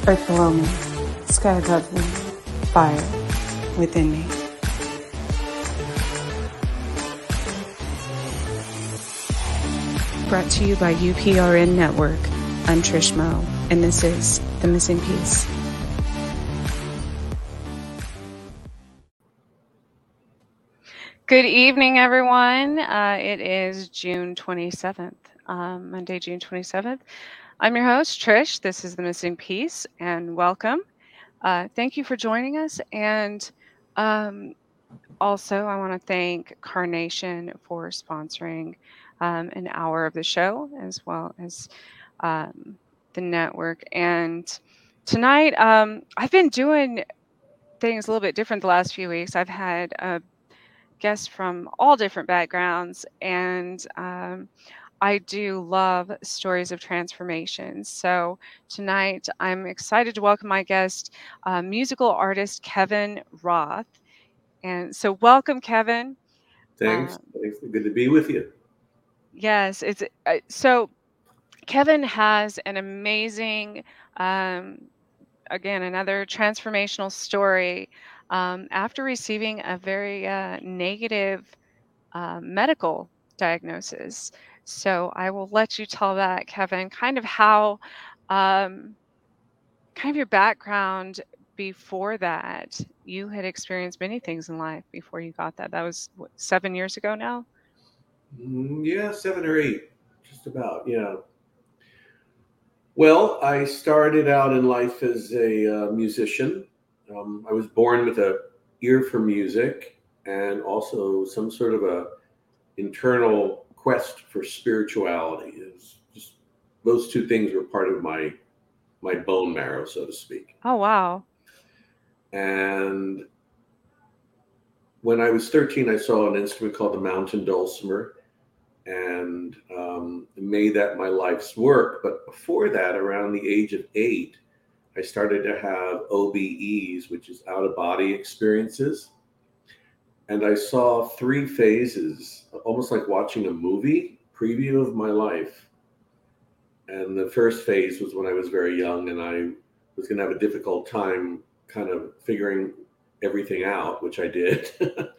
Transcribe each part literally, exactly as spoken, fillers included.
Earth below me, sky above me, fire within me. Brought to you by U P R N Network. I'm Trish Moe, and this is The Missing Piece. Good evening, everyone. Uh, it is June twenty-seventh, um, Monday, June twenty-seventh. I'm your host, Trish. This is The Missing Piece, and welcome. Uh, thank you for joining us. And um, also, I want to thank Carnation for sponsoring um, an hour of the show, as well as um, the network. And tonight, um, I've been doing things a little bit different the last few weeks. I've had a guests from all different backgrounds, and um, I do love stories of transformation. So tonight, I'm excited to welcome my guest, uh, musical artist Kevin Roth. And so, welcome, Kevin. Thanks. Um, Thanks. Good to be with you. yes, it's uh, so. Kevin has an amazing, um, again, another transformational story. Um, after receiving a very uh, negative uh, medical diagnosis. So I will let you tell that, Kevin, kind of how, um, kind of your background before that. You had experienced many things in life before you got that. That was what, seven years ago now? Mm, Yeah, seven or eight, just about. Yeah. Well, I started out in life as a uh, musician. Um, I was born with a ear for music and also some sort of a internal quest for spirituality. It's just those two things were part of my my bone marrow, so to speak. Oh, wow. And when I was thirteen, I saw an instrument called the mountain dulcimer and um, made that my life's work. But before that, around the age of eight, I started to have O B Es, which is out of body experiences. And I saw three phases, almost like watching a movie preview of my life. And the first phase was when I was very young and I was going to have a difficult time kind of figuring everything out, which I did.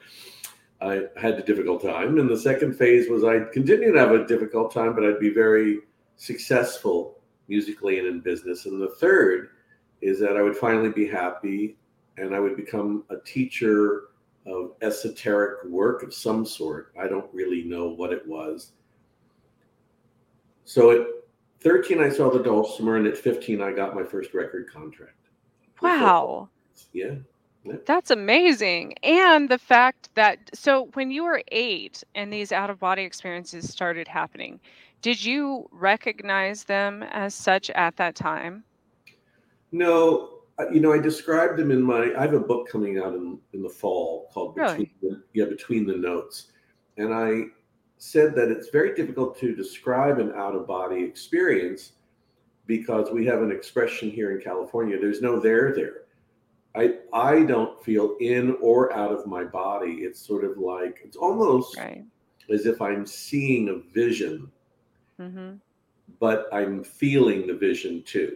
I had a difficult time. And the second phase was I'd continue to have a difficult time, but I'd be very successful musically and in business. And the third is that I would finally be happy and I would become a teacher of esoteric work of some sort. I don't really know what it was. So at thirteen, I saw the dulcimer, and at fifteen, I got my first record contract. Wow. Yeah. yeah. That's amazing. And the fact that, so when you were eight and these out of body experiences started happening, did you recognize them as such at that time? No, uh, you know, I described them in my. I have a book coming out in, in the fall called Between Really? the, yeah Between the Notes, and I said that it's very difficult to describe an out of body experience because we have an expression here in California. There's no there there. I I don't feel in or out of my body. It's sort of like it's almost Right. as if I'm seeing a vision, Mm-hmm. but I'm feeling the vision too.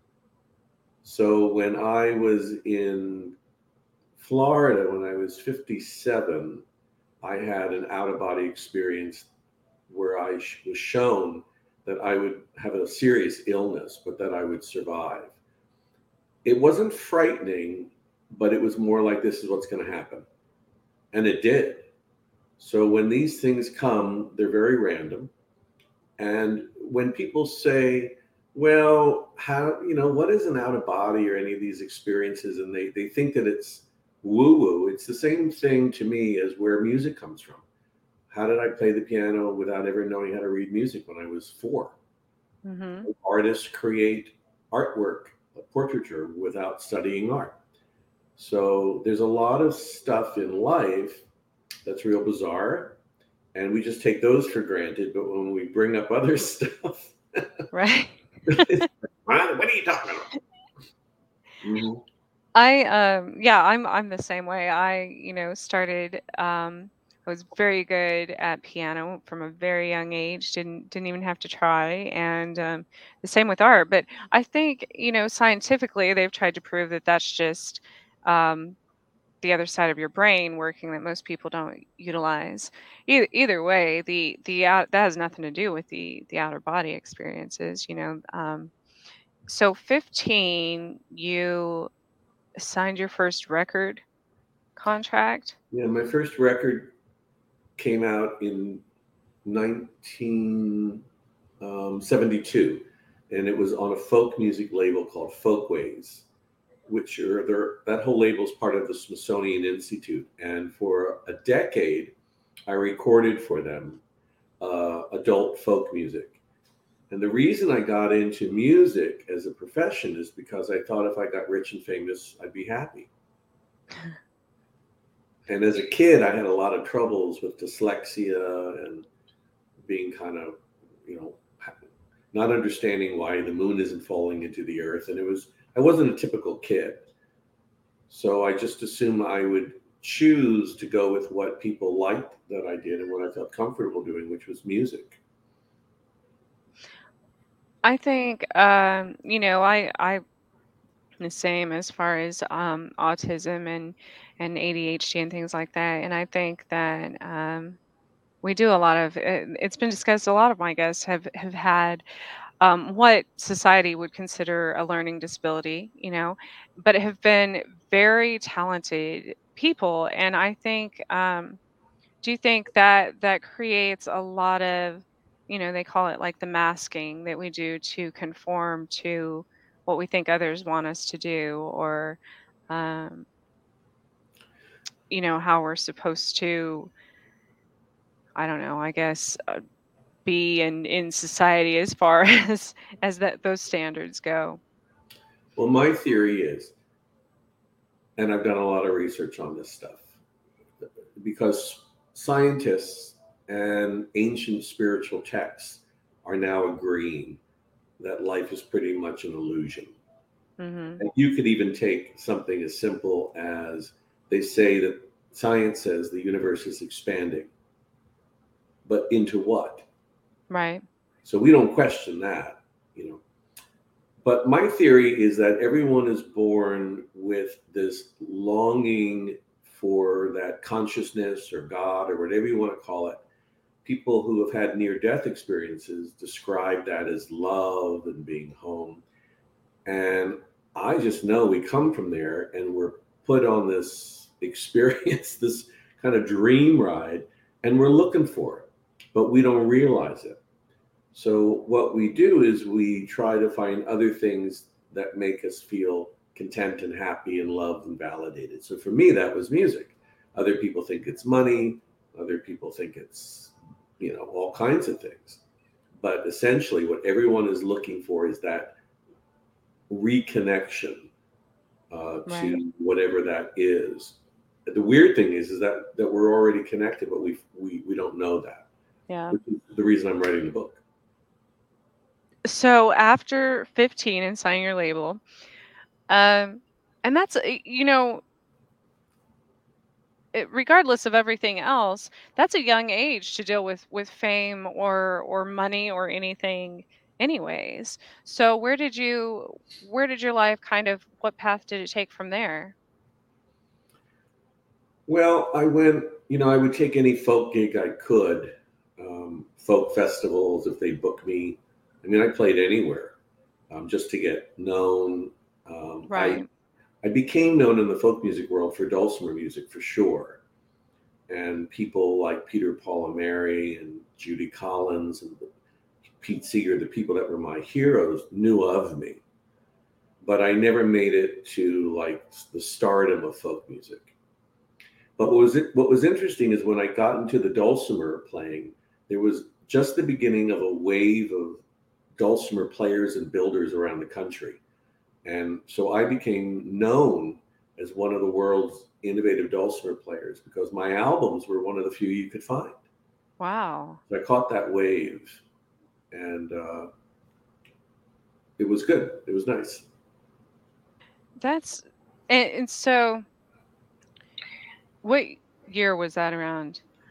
So when I was in Florida, when I was fifty-seven, I had an out of body experience where I sh- was shown that I would have a serious illness, but that I would survive. It wasn't frightening, but it was more like this is what's going to happen. And it did. So when these things come, they're very random. And when people say, well, how, you know, what is an out of body or any of these experiences? And they, they think that it's woo woo. It's the same thing to me as where music comes from. How did I play the piano without ever knowing how to read music when I was four? Mm-hmm. Artists create artwork, portraiture, without studying art. So there's a lot of stuff in life that's real bizarre, and we just take those for granted. But when we bring up other stuff, Right. it's like, what are you talking about? Mhm. I um yeah, I'm I'm the same way. I, you know, started um I was very good at piano from a very young age. Didn't didn't even have to try, and um, the same with art. But I think you know scientifically they've tried to prove that that's just um, the other side of your brain working that most people don't utilize. Either either way, the the out, that has nothing to do with the the outer body experiences. You know, um, so fifteen, you signed your first record contract. Yeah, my first record came out in nineteen seventy-two, and it was on a folk music label called Folkways, which are there. That whole label is part of the Smithsonian Institute, and for a decade, I recorded for them uh, adult folk music. And the reason I got into music as a profession is because I thought if I got rich and famous, I'd be happy. And as a kid, I had a lot of troubles with dyslexia and being kind of, you know, not understanding why the moon isn't falling into the earth. And it was, I wasn't a typical kid. So I just assumed I would choose to go with what people liked that I did and what I felt comfortable doing, which was music. I think um, you know, I I the same as far as um, autism and and A D H D and things like that. And I think that um, we do a lot of it, it's been discussed. A lot of my guests have have had um, what society would consider a learning disability, you know, but have been very talented people. And I think, um, do you think that that creates a lot of, you know, they call it like the masking that we do to conform to what we think others want us to do, or, um, you know, how we're supposed to, I don't know, I guess, uh, be in in society as far as as that those standards go. Well, my theory is, and I've done a lot of research on this stuff, because scientists and ancient spiritual texts are now agreeing that life is pretty much an illusion. Mhm. And you could even take something as simple as they say that science says the universe is expanding, but into what? Right. So we don't question that, you know. But my theory is that everyone is born with this longing for that consciousness or God or whatever you want to call it. People who have had near death experiences describe that as love and being home. And I just know we come from there and we're put on this experience, this kind of dream ride, and we're looking for it, but we don't realize it. So what we do is we try to find other things that make us feel content and happy and loved and validated. So for me, that was music. Other people think it's money. Other people think it's, you know, all kinds of things. But essentially, what everyone is looking for is that reconnection uh, Right. to whatever that is. The weird thing is, is that that we're already connected, but we we we don't know that. Yeah. Which is the reason I'm writing the book. So after fifteen and signing your label, um, and that's uh, you know, it, regardless of everything else, that's a young age to deal with with fame or or money or anything anyways. So where did you where did your life kind of what path did it take from there? Well, I went, you know, I would take any folk gig I could, um, folk festivals if they book me. I mean, I played anywhere um, just to get known. Um, I Right. I became known in the folk music world for dulcimer music for sure, and people like Peter Paul and Mary and Judy Collins and Pete Seeger, the people that were my heroes, knew of me. But I never made it to like the stardom of folk music. But what was it, what was interesting is when I got into the dulcimer playing, there was just the beginning of a wave of dulcimer players and builders around the country. And so I became known as one of the world's innovative dulcimer players because my albums were one of the few you could find. Wow. So I caught that wave, and uh, it was good. It was nice. That's and, and so what year was that around?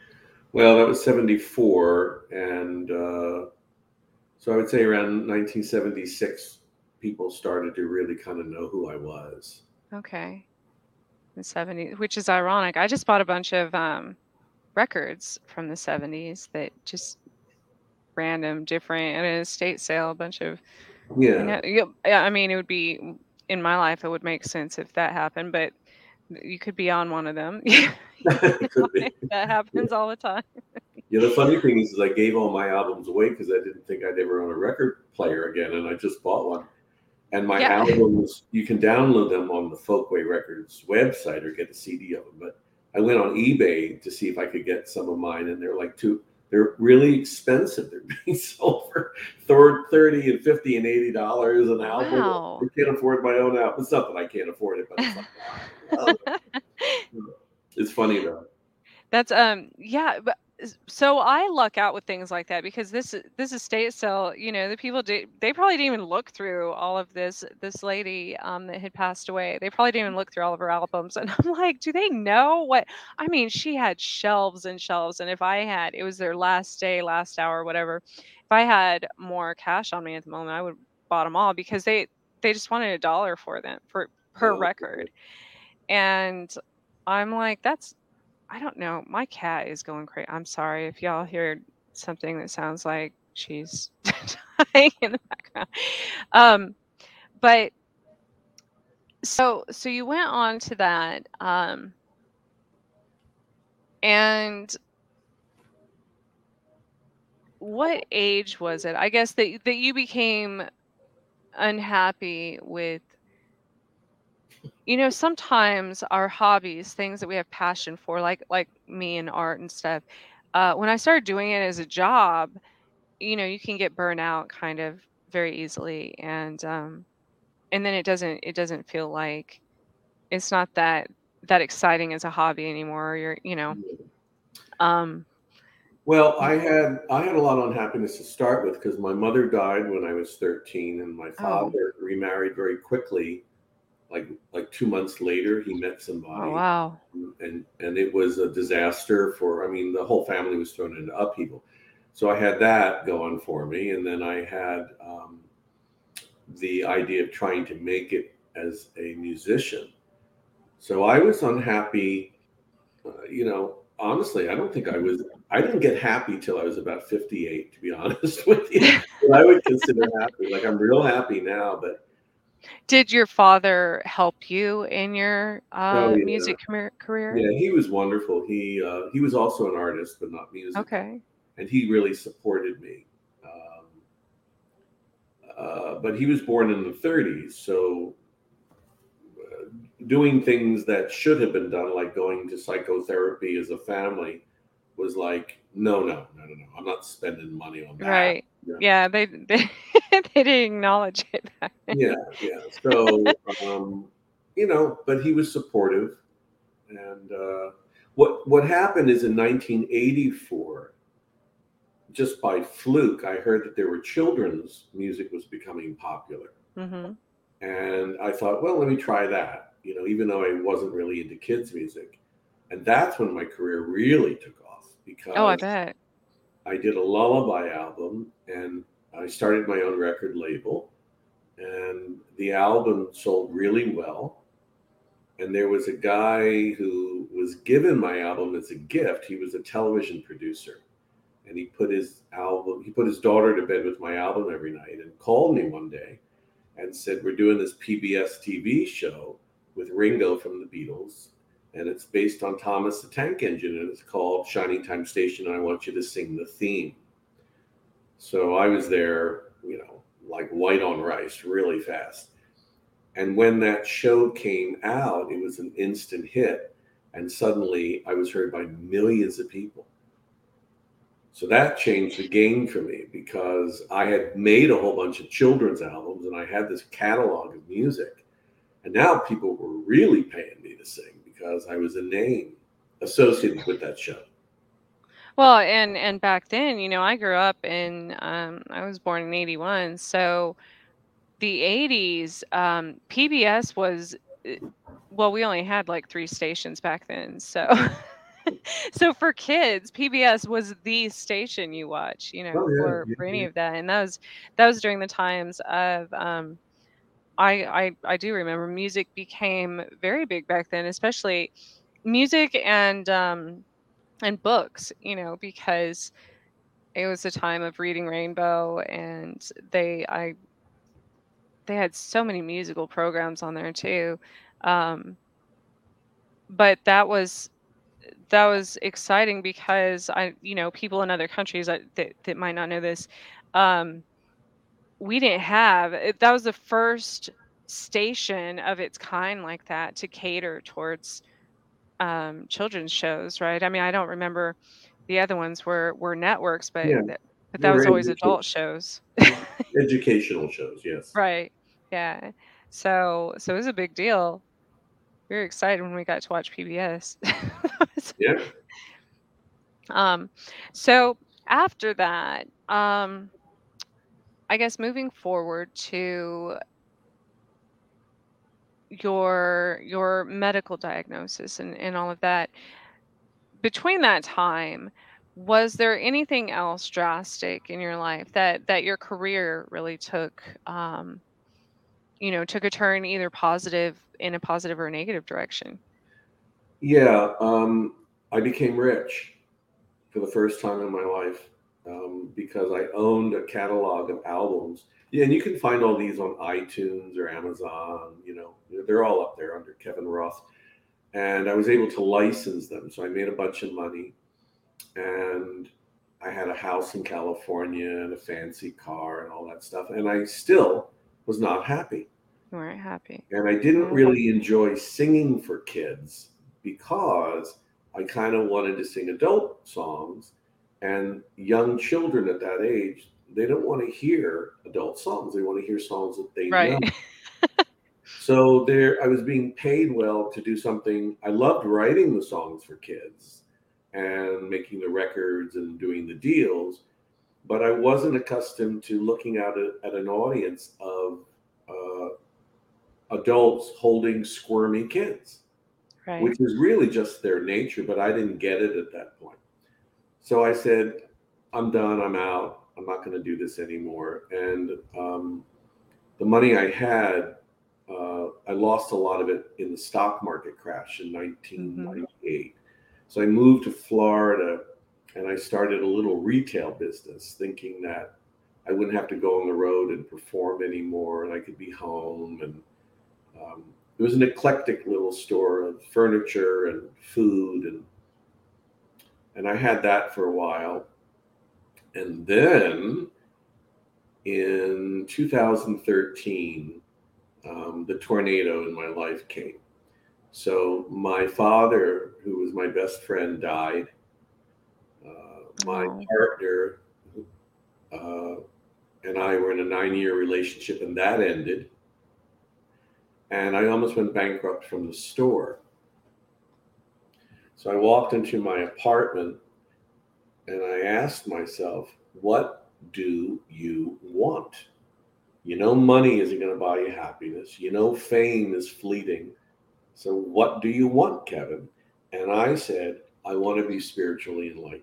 Well, that was seventy-four, and uh, so I would say around nineteen seventy-six, people started to really kind of know who I was. Okay. The seventies, which is ironic. I just bought a bunch of um, records from the seventies that just random, different at an estate sale, a bunch of, you Yeah, know, you, yeah, I mean, it would be in my life, it would make sense if that happened, but you could be on one of them. You it know, could be. that Yeah. happens all the time. Yeah, the funny thing is, is I gave all my albums away because I didn't think I'd ever own a record player again, and I just bought one. And my Yeah. albums, you can download them on the Folkway Records website or get a C D of them. But I went on eBay to see if I could get some of mine, and they're like two. They're really expensive. They're being sold for thirty and fifty and eighty dollars an album. I Wow. can't afford my own album. It's not that I can't afford it, but it's like, wow. It's funny though. That's um yeah, but s- so I luck out with things like that because this i- this estate sale, you know, the people did they probably didn't even look through all of this this lady um that had passed away. They probably didn't even look through all of her albums. And I'm like, do they know what I mean, she had shelves and shelves, and if I had it was their last day, last hour, whatever. If I had more cash on me at the moment, I would bought them all because they they just wanted a dollar for them for per Uh, record. And I'm like, that's I don't know. My cat is going crazy. I'm sorry if y'all hear something that sounds like she's dying in the background. Um, but so so you went on to that, um, and what age was it? I guess that that you became unhappy with. You know, sometimes our hobbies, things that we have passion for, like like me and art and stuff. Uh, when I started doing it as a job, you know, you can get burnt out kind of very easily, and um and then it doesn't it doesn't feel like it's not that that exciting as a hobby anymore. You're, you know, um Well, y- I had I had a lot of unhappiness to start with because my mother died when I was thirteen, and my oh, father remarried very quickly. Like like two months later, he met oh somebody, wow. and and it was a disaster for. I mean, the whole family was thrown into upheaval. So I had that going for me, and then I had um, the idea of trying to make it as a musician. So I was unhappy. Uh, you know, honestly, I don't think I was. I didn't get happy till I was about fifty-eight, to be honest with you. But I would consider happy. Like I'm real happy now, but Did your father help you in your oh uh yeah, music career career? yeah, he was wonderful. He uh, he was also an artist, but not musical, Okay. and he really supported me. Um, uh, but he was born in the thirties, so uh, doing things that should have been done, like going to psychotherapy as a family, was like, no, no, no, no, no. I'm not spending money on that. Right. Yeah, Yeah, they they, they didn't acknowledge it back then. yeah, yeah. So, um, you know, but he was supportive, and uh, what what happened is in nineteen eighty-four, just by fluke, I heard that there were children's music was becoming popular. Mhm. And I thought, well, let me try that, you know, even though I wasn't really into kids' music. And that's when my career really took off Oh, I because bet. I did a lullaby album and I started my own record label. And the album sold really well. And there was a guy who was given my album as a gift. He was a television producer, and he put his album he put his daughter to bed with my album every night and called me one day and said, we're doing this P B S T V show with Ringo from the Beatles, and it's based on Thomas the Tank Engine, and it's called Shining Time Station, and I want you to sing the theme. So I was there, you know, like white on rice, really fast. And when that show came out, it was an instant hit, and suddenly I was heard by millions of people. So that changed the game for me because I had made a whole bunch of children's albums and I had this catalog of music. And now people were really paying me to sing because I was a name associated with that show. Well, and and back then, you know, I grew up in um I was born in eighty-one. So the eighties, um P B S was uh, well, we only had like three stations back then. So So for kids, P B S was the station you watch, you know, Oh yeah, for yeah, for any yeah. of that, and that was that was during the times of um, I I I do remember music became very big back then, especially music and um and books, you know, because it was a time of reading Rainbow, and they I they had so many musical programs on there too. Um, but that was that was exciting because I, you know, people in other countries that that, that might not know this, um, we didn't have it, that was the first station of its kind like that to cater towards um, children's shows, right? I mean, I don't remember the other ones were were networks, but Yeah, that, but they that were was always educa- adult shows. educational shows. Yes. Right. Yeah. So so it was a big deal. We were excited when we got to watch P B S. Yeah. um, so after that, um, I guess moving forward to your your medical diagnosis and, and all of that, between that time, was there anything else drastic in your life that that your career really took um, you know, took a turn either positive in a positive or a negative direction? Yeah. Um, I became rich for the first time in my life um, because I owned a catalog of albums. Yeah, and you can find all these on iTunes or Amazon. You know, they're all up there under Kevin Roth. And I was able to license them, so I made a bunch of money. And I had a house in California and a fancy car and all that stuff. And I still was not happy. You weren't happy. And I didn't Oh, really enjoy singing for kids because I kind of wanted to sing adult songs. And young children at that age, they don't want to hear adult songs. They want to hear songs that they know. right. So there, I was being paid well to do something. I loved writing the songs for kids and making the records and doing the deals, but I wasn't accustomed to looking at a, at an audience of uh, adults holding squirmy kids, Right. which is really just their nature, but I didn't get it at that point. So I said, I'm done, I'm out, I'm not going to do this anymore. And um, the money I had, uh, I lost a lot of it in the stock market crash in Hmm. nineteen ninety-eight. So I moved to Florida and I started a little retail business thinking that I wouldn't have to go on the road and perform anymore and I could be home. And um, it was an eclectic little store of furniture and food. And, and I had that for a while. And then in two thousand thirteen, um, the tornado in my life came. So my father, who was my best friend, died. Uh, my Oh, partner uh, and I were in a nine-year relationship, and that ended. And I almost went bankrupt from the store. So I walked into my apartment and I asked myself, "What do you want?" You know, money isn't going to buy you happiness. You know, fame is fleeting. So, what do you want, Kevin? And I said, I want to be spiritually enlightened.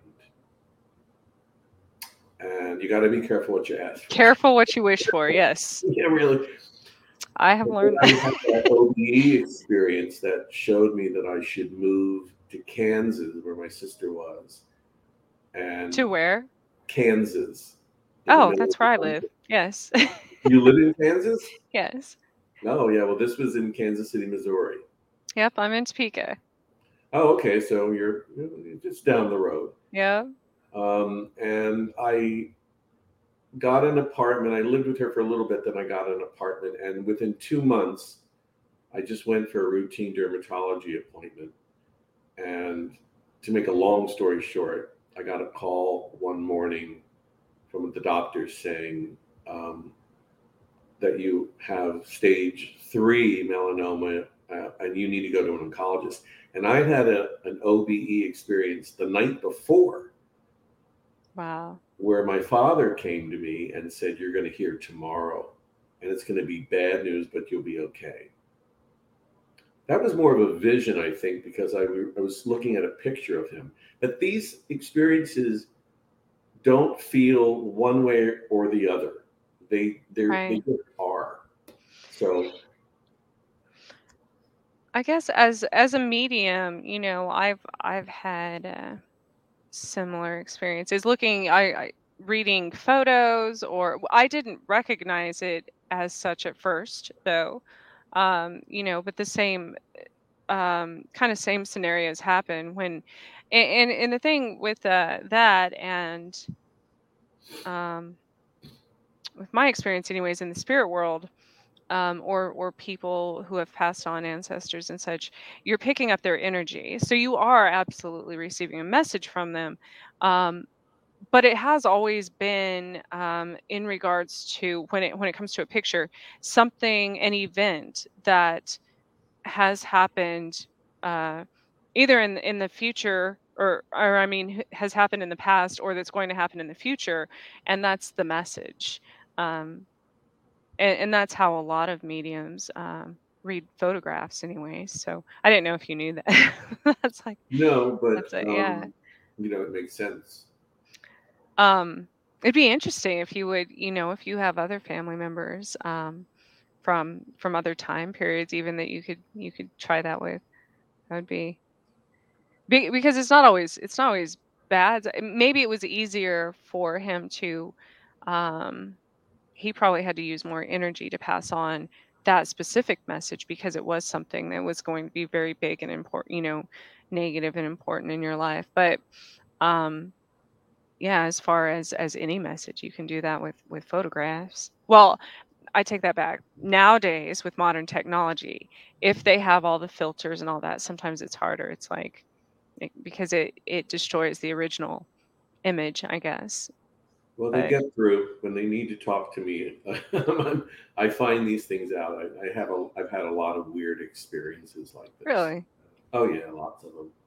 And you got to be careful what you ask for. careful what you wish for. Yes, Yeah, really. I have But then learned I that. had that O B E experience that showed me that I should move to Kansas, where my sister was, To and where? Kansas in the Oh, middle of that's where I the live. country. Yes. You live in Kansas? Yes. No, yeah. Well, this was in Kansas City, Missouri. Yep, I'm in Topeka. Oh, okay. So you're, you're just down the road. Yeah. Um, and I got an apartment. I lived with her for a little bit, then I got an apartment. And within two months, I just went for a routine dermatology appointment. And to make a long story short, I got a call one morning from the doctor saying um, that you have stage three melanoma uh, and you need to go to an oncologist. And I had a, an O B E experience the night before Wow. where my father came to me and said, "You're going to hear tomorrow, and it's going to be bad news, but you'll be okay." That was more of a vision, I think, because I, I was looking at a picture of him. But these experiences don't feel one way or the other. They they they Right. just are. So I guess as as a medium, you know, I've I've had uh, similar experiences. Looking, I, I reading photos, or I didn't recognize it as such at first, though. Um, you know, but the same um kind of same scenarios happen when, and and, and the thing with uh, that and um with my experience anyways in the spirit world, um, or or people who have passed on, ancestors and such, you're picking up their energy, so you are absolutely receiving a message from them. um, but it has always been, um, in regards to when it when it comes to a picture, something, an event that has happened, uh, either in in the future, or or I mean h- has happened in the past, or that's going to happen in the future, and that's the message. Um, and, and that's how a lot of mediums um, read photographs, anyways. So I didn't know if you knew that. That's like no, that's but it. Yeah. um, you know, it makes sense. Um, it'd be interesting if you would, you know, if you have other family members um, from from other time periods, even that you could you could try that with. That would be, be because it's not always it's not always bad. Maybe it was easier for him to. Um, he probably had to use more energy to pass on that specific message, because it was something that was going to be very big and important, you know, negative and important in your life. But um yeah, as far as as any message, you can do that with with photographs. Well, I take that back. Nowadays with modern technology, if they have all the filters and all that, sometimes it's harder. It's like it, because it it destroys the original image, I guess. Well, they But get through when they need to talk to me. I find these things out. I, I have a, I've had a lot of weird experiences like this. really, Oh yeah, lots of them.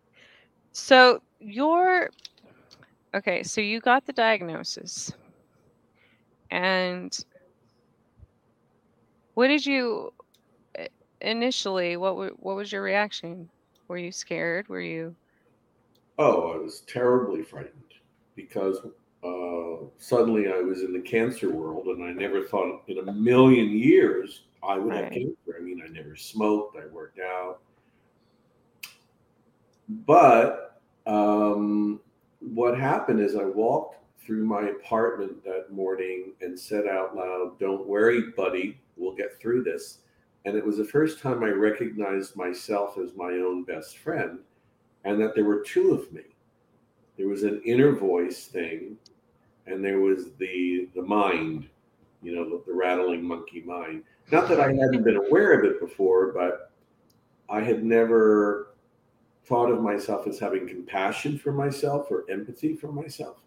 so you're okay. So you got the diagnosis, and what did you i- initially? What wa- what was your reaction? Were you scared? Were you Oh, I was terribly frightened because uh, suddenly I was in the cancer world, and I never thought in a million years I would have right? cancer. I mean, I never smoked. I worked out. But um, what happened is I walked through my apartment that morning and said out loud, "Don't worry, buddy, we'll get through this." And it was the first time I recognized myself as my own best friend, and that there were two of me. There was an inner voice thing, and there was the the mind, you know, the, the rattling monkey mind. Not that I hadn't been aware of it before, but I had never thought of myself as having compassion for myself or empathy for myself.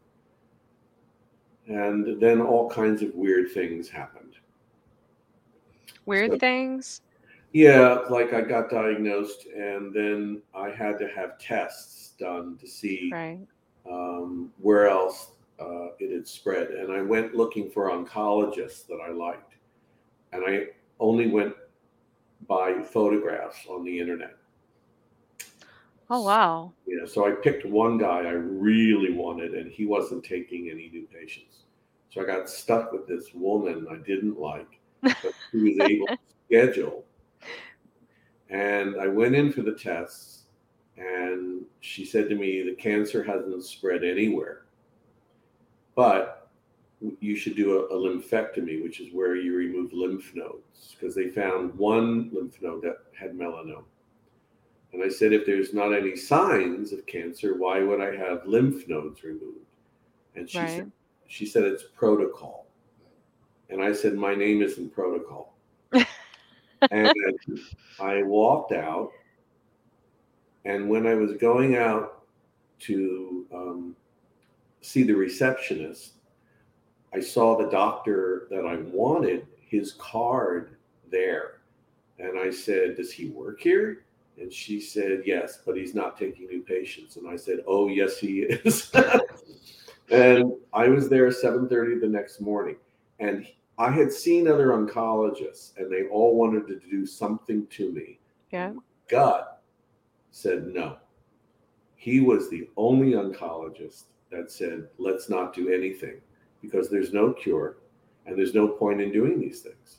And then all kinds of weird things happened. Weird So, things? yeah, like I got diagnosed, and then I had to have tests done to see Right. um, where else uh, it had spread. And I went looking for oncologists that I liked. And I only went by photographs on the internet. Oh wow. Yeah, so I picked one guy I really wanted, and he wasn't taking any new patients. So I got stuck with this woman I didn't like, but she was able to schedule. And I went in for the tests, and she said to me, "The cancer hasn't spread anywhere, but you should do a, a lymphectomy, which is where you remove lymph nodes, because they found one lymph node that had melanoma." And I said, "If there's not any signs of cancer, why would I have lymph nodes removed?" And she said, Right. she said it's protocol. And I said, "My name isn't protocol." And I walked out. And when I was going out to um, see the receptionist, I saw the doctor that I wanted, his card there. And I said, "Does he work here?" And she said, "Yes, but he's not taking new patients." And I said, "Oh, yes, he is." And I was there at seven thirty the next morning. And I had seen other oncologists, and they all wanted to do something to me. Yeah. And my gut said no. He was the only oncologist that said, let's not do anything because there's no cure and there's no point in doing these things.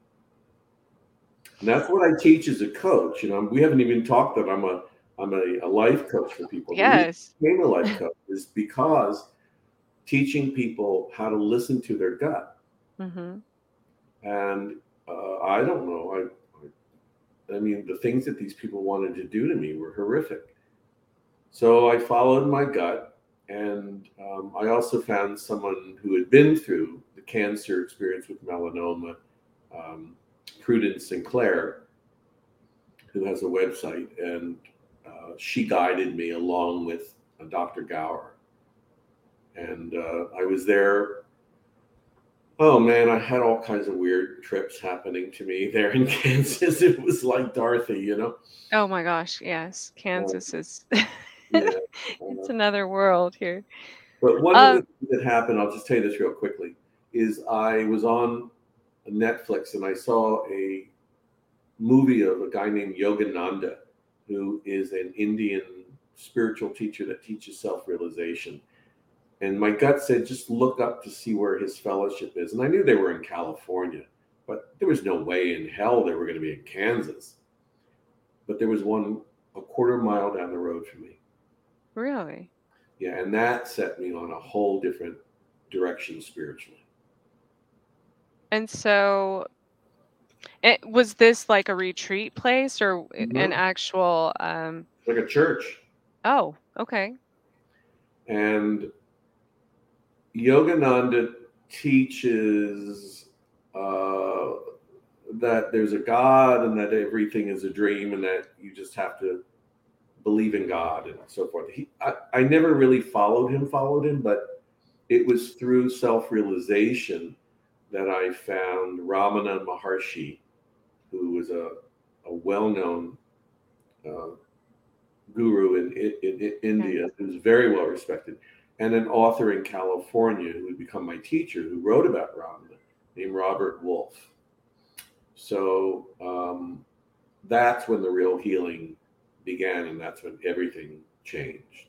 And that's what I teach as a coach. You know, we haven't even talked that I'm a I'm a, a life coach for people. Yes. The reason I became a life coach is because teaching people how to listen to their gut. Mm-hmm. And uh, I don't know. I, I mean, the things that these people wanted to do to me were horrific. So I followed my gut, and um, I also found someone who had been through the cancer experience with melanoma, um, Prudence Sinclair, who has a website, and uh, she guided me along with uh, Doctor Gower. And uh, I was there. Oh man, I had all kinds of weird trips happening to me there in Kansas. It was like Dorothy, you know. Oh my gosh, yes. Uh, Kansas is yeah. it's Uh, another world here. but one of the Um, things that happened, I'll just tell you this real quickly, is I was on Netflix and I saw a movie of a guy named Yogananda, who is an Indian spiritual teacher that teaches self-realization. And my gut said, just look up to see where his fellowship is. And I knew they were in California, but there was no way in hell they were going to be in Kansas. But there was one a quarter mile down the road from me. really? Yeah, and that set me on a whole different direction spiritually. And so it was this like a retreat place or an Mhm. actual um Like a church. oh, okay. And Yogananda teaches uh, that there's a God and that everything is a dream and that you just have to believe in God and so forth. He, I, I never really followed him, followed him, but it was through self-realization that I found Ramana Maharshi, who was a, a well-known uh, guru in, in, in India, Okay. who's very well respected, and an author in California who had become my teacher, who wrote about Ramana, named Robert Wolfe. So um, that's when the real healing began, and that's when everything changed.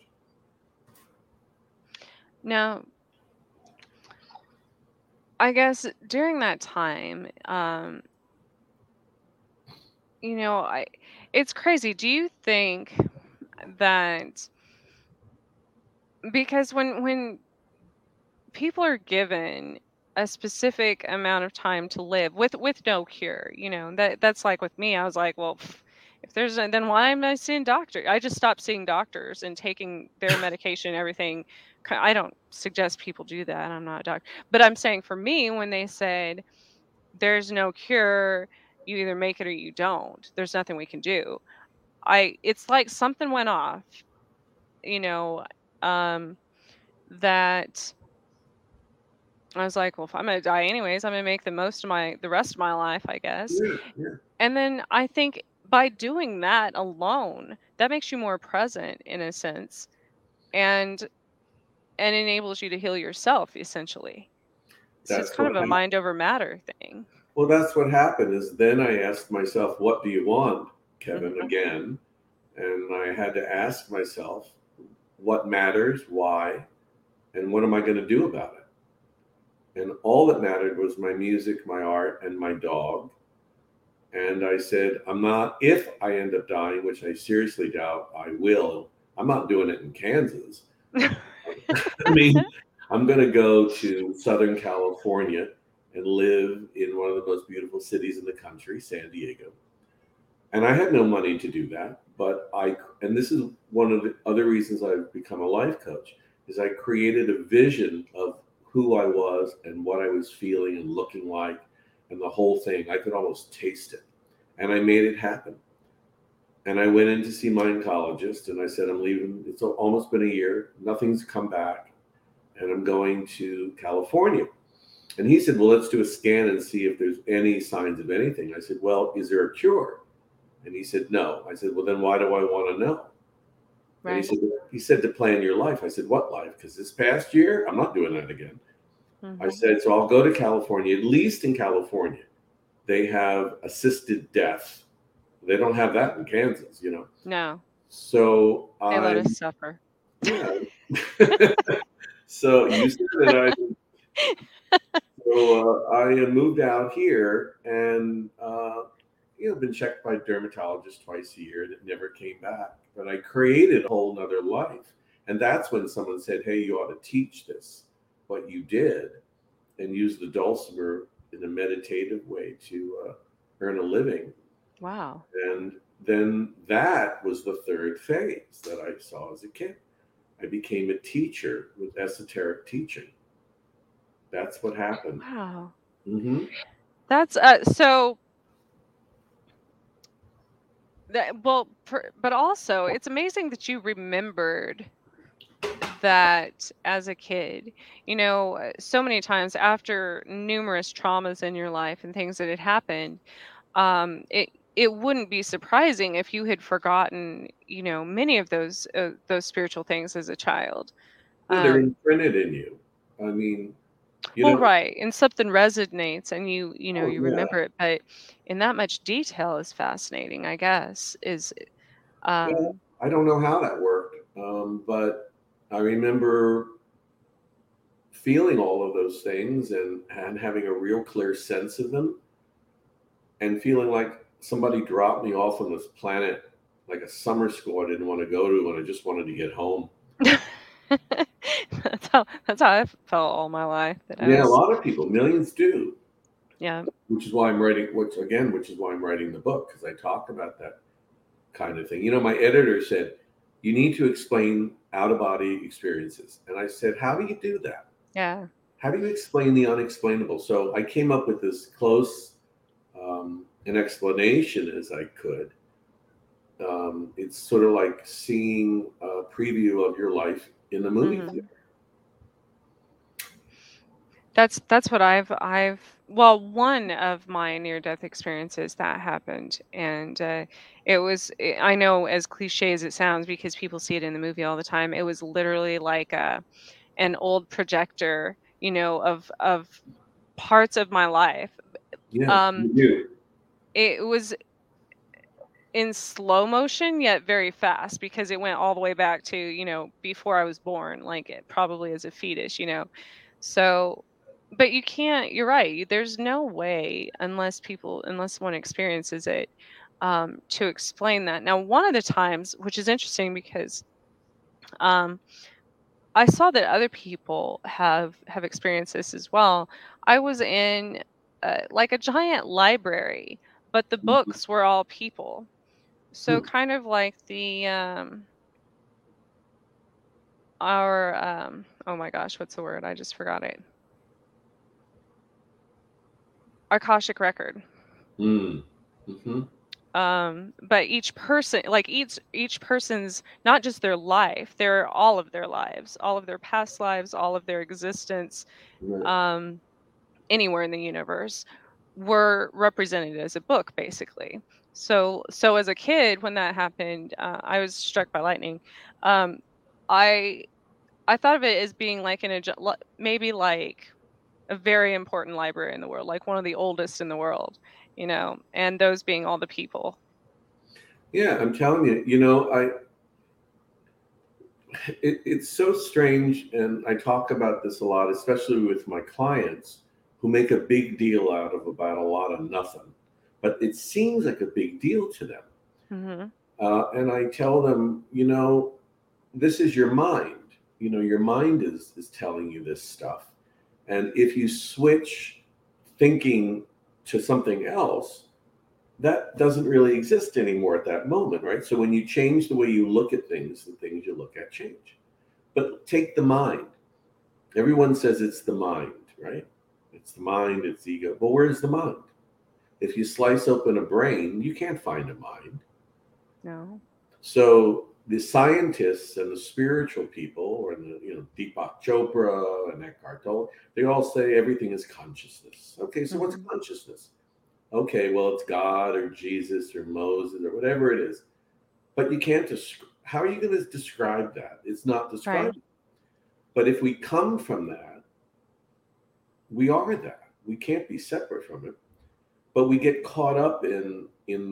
Now, I guess during that time, um, you know, I it's crazy. Do you think that because when when people are given a specific amount of time to live with with no cure, you know, that that's like with me, I was like, well, pff, if there's a, then why am I seeing doctor? I just stopped seeing doctors and taking their medication and everything. Ki- I don't suggest people do that. I'm not a doctor, but I'm saying for me, when they said there's no cure, you either make it or you don't. There's nothing we can do. I it's like something went off, you know, um that I was like, well, if I'm gonna die anyways, I'm gonna make the most of my the rest of my life, I guess. Yeah, yeah. And then I think by doing that alone, that makes you more present in a sense and and enables you to heal yourself essentially. So it's That's kind what of a happened. mind over matter thing. Well, that's what happened. Is then I asked myself, "What do you want, Kevin?" Mhm. Again, and I had to ask myself, "What matters? Why? And what am I going to do about it?" And all that mattered was my music, my art, and my dog. And I said, I'm not, if I end up dying, which I seriously doubt I will, I'm not doing it in Kansas. I mean, I'm going to go to Southern California and live in one of the most beautiful cities in the country, San Diego. And I had no money to do that, but I, and this is one of the other reasons I've become a life coach, is I created a vision of who I was and what I was feeling and looking like and the whole thing. I could almost taste it. And I made it happen. And I went in to see my oncologist and I said, I'm leaving. It's almost been a year. Nothing's come back. And I'm going to California. And he said, well, let's do a scan and see if there's any signs of anything. I said, well, is there a cure? And he said, no. I said, well, then why do I want to know? And he Right. said, he said to plan your life. I said, what life? Because this past year, I'm not doing that again. I Mhm. said, so I'll go to California. At least in California, they have assisted death They don't have that in Kansas, you know. No, So they let I, us suffer. yeah. So you said that I, so uh, I moved out here and, uh, you know, been checked by a dermatologist twice a year, and it never came back. But I created a whole nother life. And that's when someone said, hey, you ought to teach this, what you did, and use the dulcimer in a meditative way to uh, earn a living. Wow. And then that was the third phase that I saw as a kid. I became a teacher with esoteric teaching. That's what happened. Wow. Mm-hmm. That's uh so that well per, but also it's amazing that you remembered that as a kid. You know, uh, so many times after numerous traumas in your life and things that had happened, um it it wouldn't be surprising if you had forgotten, you know, many of those uh, those spiritual things as a child. Yeah, they're Um imprinted in you. I mean, you well, know, right, and something resonates and you you know, oh you yeah, remember it, but in that much detail is fascinating, I guess, is yeah. um I don't know how that worked, um, but I remember feeling all of those things and and having a real clear sense of them, and feeling like somebody dropped me off on this planet, like a summer school I didn't want to go to, and I just wanted to get home. that's how that's how I felt all my life. That I Yeah, a was, lot of people, millions do, yeah, which is why I'm writing. Which again, which is why I'm writing the book, because I talk about that kind of thing. You know, my editor said you need to explain out of body experiences, and I said, how do you do that? yeah. How do you explain the unexplainable? So I came up with this close um, an explanation as I could. Um, it's sort of like seeing a preview of your life in the movie hmm theater. That's that's what I've I've well, one of my near death experiences that happened, and uh, it was I I know as cliche as it sounds because people see it in the movie all the time. It was literally like a an old projector, you know, of of parts of my life. Yeah, Um, you do. it was in slow motion, yet very fast because it went all the way back to, you know, before I was born, like it probably as a fetus, you know. So, but you can't, you're right. you- There's no way unless people, unless one experiences it, um, to explain that. Now, one of the times, which is interesting because um, I saw that other people have have experienced this as well. I was in uh, like a giant library, but the Mhm. books were all people. So Hmm. kind of like the um our um oh my gosh, what's the word? I just forgot it. Akashic record. Mm. Hmm. Um but each person, like each each person's, not just their life, they're all of their lives, all of their past lives, all of their existence, Right. um anywhere in the universe were represented as a book basically. So so as a kid when that happened, uh, I was struck by lightning. Um I I thought of it as being like in a ge- li- maybe like a very important library in the world, like one of the oldest in the world, you know, and those being all the people. Yeah, I'm telling you, you know, I it, it's so strange, and I talk about this a lot, especially with my clients who make a big deal out of about a lot of nothing, but it seems like a big deal to them. hmm Uh, and I tell them, you know, this is your mind. You know, your mind is is telling you this stuff, and if you switch thinking to something else, that doesn't really exist anymore at that moment, right? So when you change the way you look at things, the things you look at change. But take the mind. Everyone says it's the mind, right? It's the mind, it's the ego. But where's the mind? If you slice open a brain, you can't find a mind. No. So the scientists and the spiritual people, or the you know Deepak Chopra and Eckhart Tolle, they all say everything is consciousness. Okay, so what's hmm consciousness? Okay, well it's God or Jesus or Moses or whatever it is. But you can't just. How are you going to describe that? It's not Right. described. But if we come from that, we are that. We can't be separate from it. But we get caught up in in the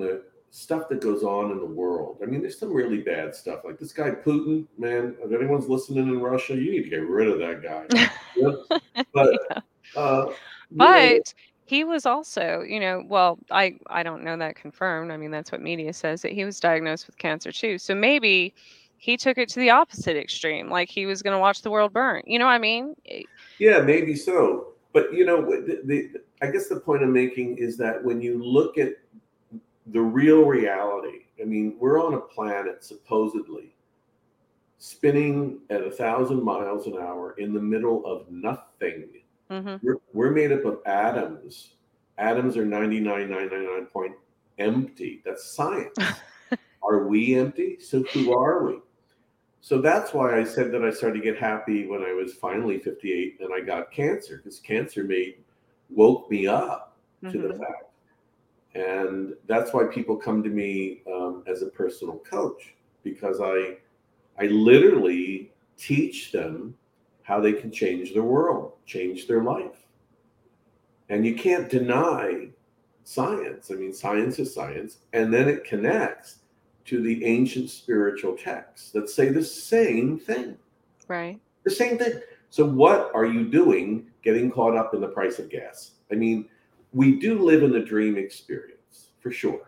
stuff that goes on in the world. I mean, there's some really bad stuff. Like this guy Putin, man. If anyone's listening in Russia, you need to get rid of that guy. Yep. But Yeah. uh, you know, But he was also, you know, well, I I don't know that confirmed. I mean, that's what media says, that he was diagnosed with cancer too. So maybe he took it to the opposite extreme, like he was going to watch the world burn. You know what I mean? Eh, yeah, maybe so. But you know, the, the I guess the point I'm making is that when you look at the real reality, I mean, we're on a planet supposedly spinning at a thousand miles an hour in the middle of nothing. mhm. We're, we're made up of atoms. Atoms are ninety-nine point nine nine nine point empty. That's science. Are we empty? So who are we? So that's why I said that I started to get happy when I was finally fifty-eight and I got cancer, because cancer made woke me up to the Mhm. fact. And that's why people come to me um, as a personal coach, because I I literally teach them how they can change their world, change their life. And you can't deny science. I mean, science is science. And then it connects to the ancient spiritual texts that say the same thing. Right. The same thing. So, what are you doing getting caught up in the price of gas? I mean, we do live in a dream experience for sure,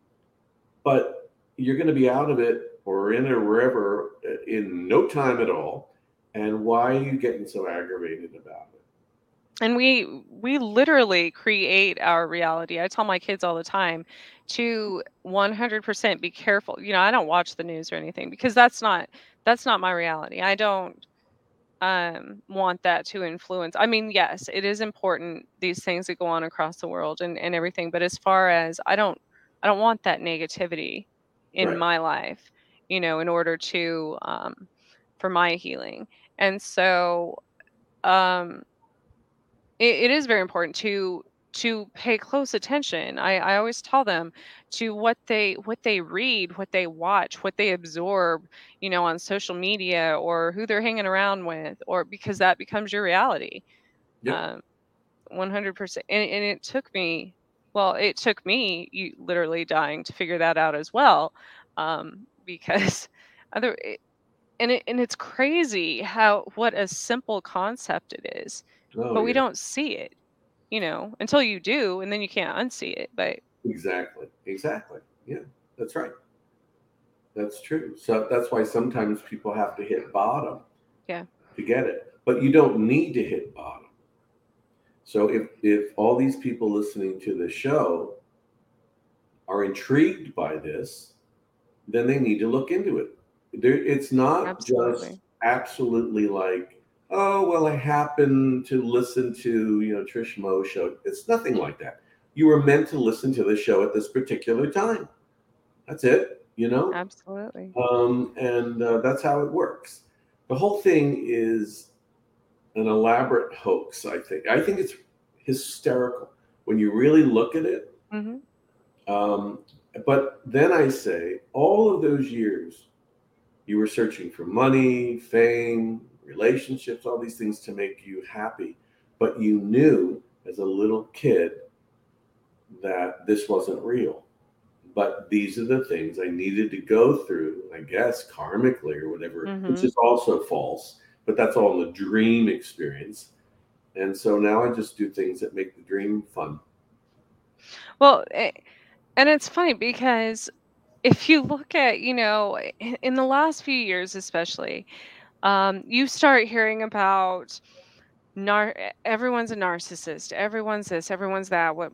but you're going to be out of it or in or wherever in no time at all. And why are you getting so aggravated about it? And we we literally create our reality. I tell my kids all the time to one hundred percent be careful. You know, I don't watch the news or anything because that's not that's not my reality. I don't um want that to influence. I mean, yes, it is important, these things that go on across the world and and everything, but as far as I don't I don't want that negativity in Right. my life, you know, in order to um for my healing. And so um it, it is very important to to pay close attention. I, I always tell them to what they what they read, what they watch, what they absorb, you know, on social media or who they're hanging around with, or because that becomes your reality. Yep. Um, one hundred percent. And, and it took me, well, it took me you, literally dying to figure that out as well, um, because other. It, and it, and it's crazy how what a simple concept it is, Oh, but we yeah. don't see it, you know, until you do, and then you can't unsee it. But Exactly. Exactly. Yeah. That's right. That's true. So that's why sometimes people have to hit bottom yeah, to get it. But you don't need to hit bottom. So if if all these people listening to the show are intrigued by this, then they need to look into it. There, it's not just absolutely. absolutely like, oh well, I happen to listen to you know Trish Mo's show. It's nothing like that. You were meant to listen to the show at this particular time. That's it. You know, Absolutely. um, and uh, that's how it works. The whole thing is an elaborate hoax. I think. I think it's hysterical when you really look at it. Hmm. Um, but then I say, all of those years, you were searching for money, fame, relationships, all these things to make you happy. But you knew as a little kid that this wasn't real. But these are the things I needed to go through, I guess, karmically or whatever, which Hmm. is also false. But that's all the dream experience. And so now I just do things that make the dream fun. Well, eh, and it's funny because if you look at, you know, in, in the last few years, especially, um, you start hearing about nar- e- everyone's a narcissist, everyone's this, everyone's that. What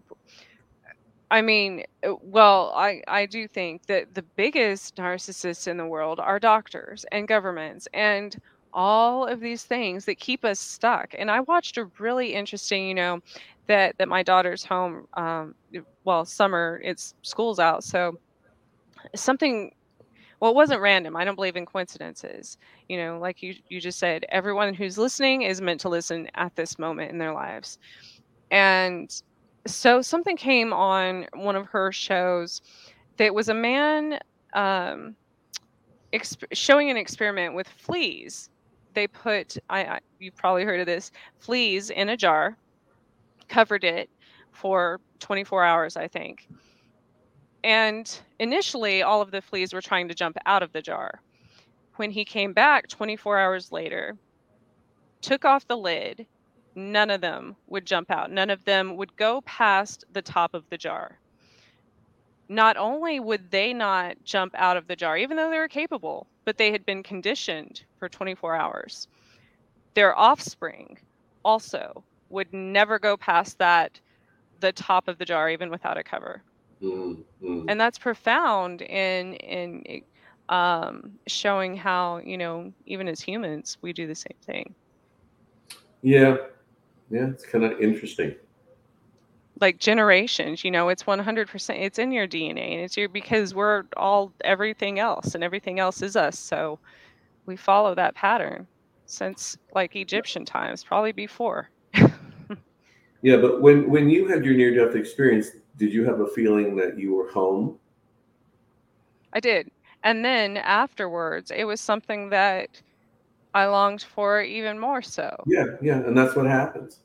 I mean, uh, well, I I do think that the biggest narcissists in the world are doctors and governments and all of these things that keep us stuck. And I watched a really interesting, you know, that that my daughter's home. Um, y- well, summer, it's school's out, so something. Well, it wasn't random. I don't believe in coincidences. You know, like you you just said, everyone who's listening is meant to listen at this moment in their lives. And so something came on one of her shows that was a man um, exp- showing an experiment with fleas. They put, I, I you've probably heard of this, fleas in a jar, covered it for twenty-four hours, I think, and initially, all of the fleas were trying to jump out of the jar. When he came back twenty-four hours later, took off the lid, none of them would jump out. None of them would go past the top of the jar. Not only would they not jump out of the jar, even though they were capable, but they had been conditioned for twenty-four hours. Their offspring also would never go past that, the top of the jar, even without a cover. Mm, mm. And that's profound in in um, showing how, you know, even as humans, we do the same thing. Yeah, yeah, it's kind of interesting. Like generations, you know, it's one hundred percent, it's in your D N A, and it's your, because we're all everything else, and everything else is us. So we follow that pattern since like Egyptian times, probably before. Yeah, but when when you had your near death experience, did you have a feeling that you were home? I did. And then afterwards, it was something that I longed for even more so. Yeah, yeah, and that's what happens.